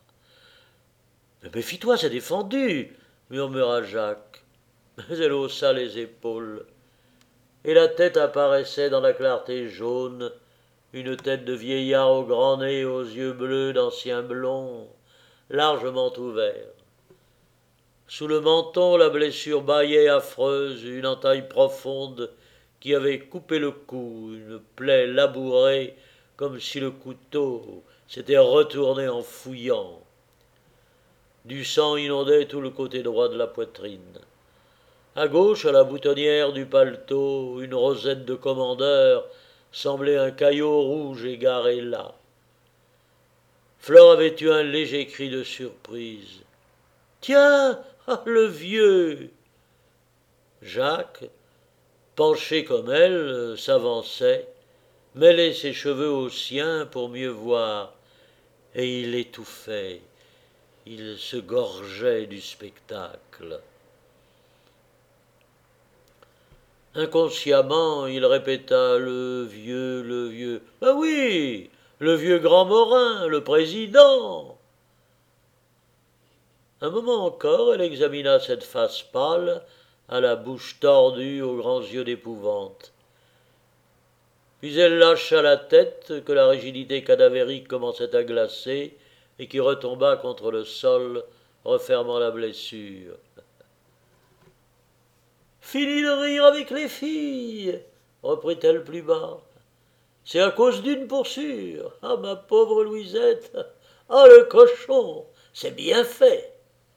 « Mais méfie-toi, c'est défendu !» murmura Jacques. Mais elle haussa les épaules, et la tête apparaissait dans la clarté jaune, une tête de vieillard au grand nez et aux yeux bleus d'ancien blond, largement ouverts. Sous le menton, la blessure bâillait affreuse, une entaille profonde qui avait coupé le cou, une plaie labourée comme si le couteau s'était retourné en fouillant. Du sang inondait tout le côté droit de la poitrine. À gauche, à la boutonnière du paletot, une rosette de commandeur semblait un caillot rouge égaré là. Flore avait eu un léger cri de surprise. « Tiens, ah, le vieux !» Jacques, penché comme elle, s'avançait, mêlait ses cheveux aux siens pour mieux voir, et il étouffait, il se gorgeait du spectacle. Inconsciemment, il répéta « le vieux, le vieux ». « Ah oui, le vieux grand Morin, le président !» Un moment encore, elle examina cette face pâle, à la bouche tordue, aux grands yeux d'épouvante. Puis elle lâcha la tête, que la rigidité cadavérique commençait à glacer, et qui retomba contre le sol, refermant la blessure. « Fini de rire avec les filles !» reprit-elle plus bas. « C'est à cause d'une pour sûr. Ah, ma pauvre Louisette. Ah, le cochon. C'est bien fait. »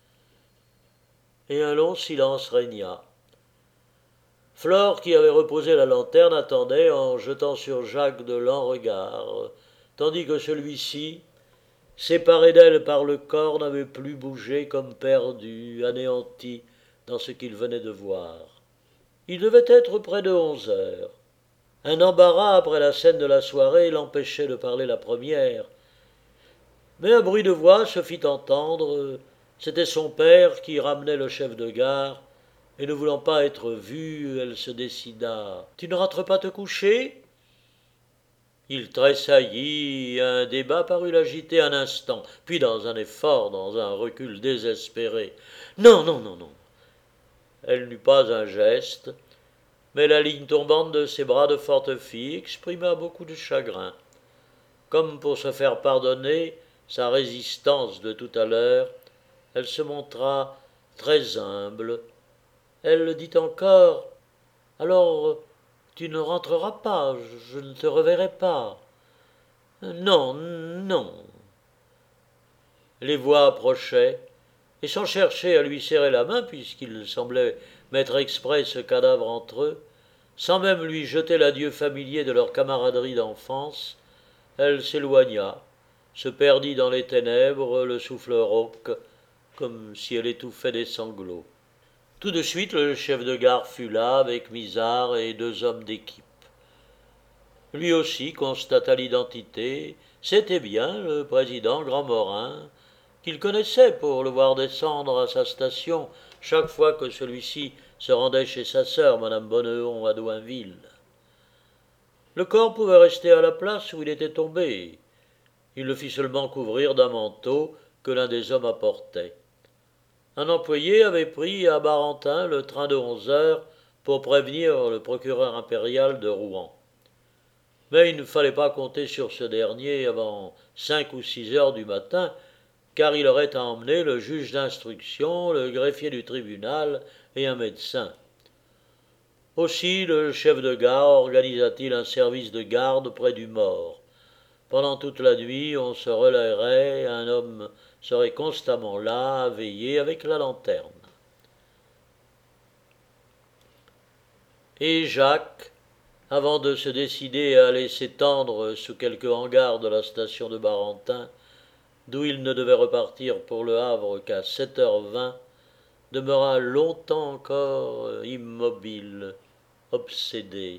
Et un long silence régna. Flore, qui avait reposé la lanterne, attendait en jetant sur Jacques de lents regards, tandis que celui-ci, séparé d'elle par le corps, n'avait plus bougé, comme perdu, anéanti dans ce qu'il venait de voir. Il devait être près de onze heures. Un embarras après la scène de la soirée l'empêchait de parler la première. Mais un bruit de voix se fit entendre. C'était son père qui ramenait le chef de gare, et ne voulant pas être vue, elle se décida. « Tu ne rentres pas te coucher ?» Il tressaillit, et un débat parut l'agiter un instant, puis dans un effort, dans un recul désespéré. « Non, non, non, non !» Elle n'eut pas un geste, mais la ligne tombante de ses bras de forte fille exprima beaucoup de chagrin. Comme pour se faire pardonner sa résistance de tout à l'heure, elle se montra très humble. Elle dit encore « Alors, tu ne rentreras pas, je ne te reverrai pas. »« Non, non. » Les voix approchaient, et sans chercher à lui serrer la main, puisqu'il semblait mettre exprès ce cadavre entre eux, sans même lui jeter l'adieu familier de leur camaraderie d'enfance, elle s'éloigna, se perdit dans les ténèbres, le souffle rauque, comme si elle étouffait des sanglots. Tout de suite, le chef de gare fut là, avec Misard et deux hommes d'équipe. Lui aussi constata l'identité. C'était bien le président Grand Morin, qu'il connaissait pour le voir descendre à sa station chaque fois que celui-ci se rendait chez sa sœur, madame Bonneton, à Douinville. Le corps pouvait rester à la place où il était tombé. Il le fit seulement couvrir d'un manteau que l'un des hommes apportait. Un employé avait pris à Barentin le train de onze heures pour prévenir le procureur impérial de Rouen. Mais il ne fallait pas compter sur ce dernier avant cinq ou six heures du matin, car il aurait à emmener le juge d'instruction, le greffier du tribunal et un médecin. Aussi le chef de gare organisa-t-il un service de garde près du mort. Pendant toute la nuit, on se relayerait, un homme serait constamment là, à veiller avec la lanterne. Et Jacques, avant de se décider à aller s'étendre sous quelque hangar de la station de Barentin, d'où il ne devait repartir pour le Havre qu'à sept heures vingt, demeura longtemps encore immobile, obsédé.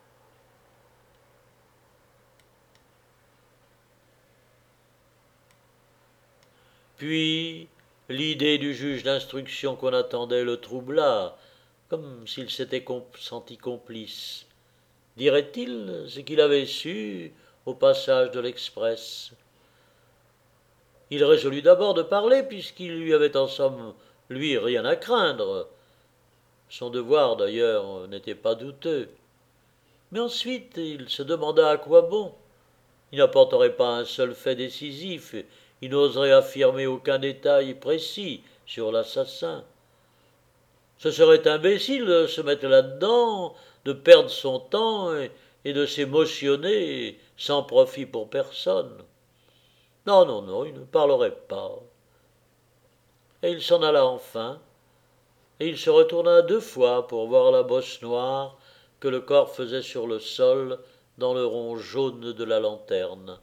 Puis, l'idée du juge d'instruction qu'on attendait le troubla, comme s'il s'était senti complice. Dirait-il ce qu'il avait su au passage de l'express? Il résolut d'abord de parler, puisqu'il lui avait en somme, lui, rien à craindre. Son devoir, d'ailleurs, n'était pas douteux. Mais ensuite, il se demanda à quoi bon. Il n'apporterait pas un seul fait décisif, il n'oserait affirmer aucun détail précis sur l'assassin. Ce serait imbécile de se mettre là-dedans, de perdre son temps et, et de s'émotionner sans profit pour personne. Non, non, non, il ne parlerait pas. Et il s'en alla enfin, et il se retourna deux fois pour voir la bosse noire que le corps faisait sur le sol dans le rond jaune de la lanterne.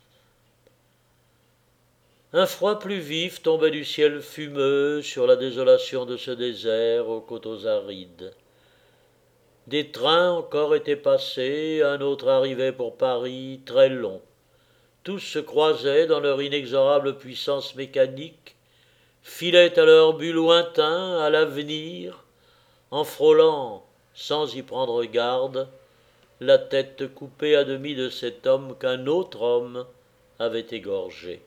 Un froid plus vif tombait du ciel fumeux sur la désolation de ce désert aux coteaux arides. Des trains encore étaient passés, un autre arrivait pour Paris, très long. Tous se croisaient dans leur inexorable puissance mécanique, filaient à leur but lointain, à l'avenir, en frôlant, sans y prendre garde, la tête coupée à demi de cet homme qu'un autre homme avait égorgé.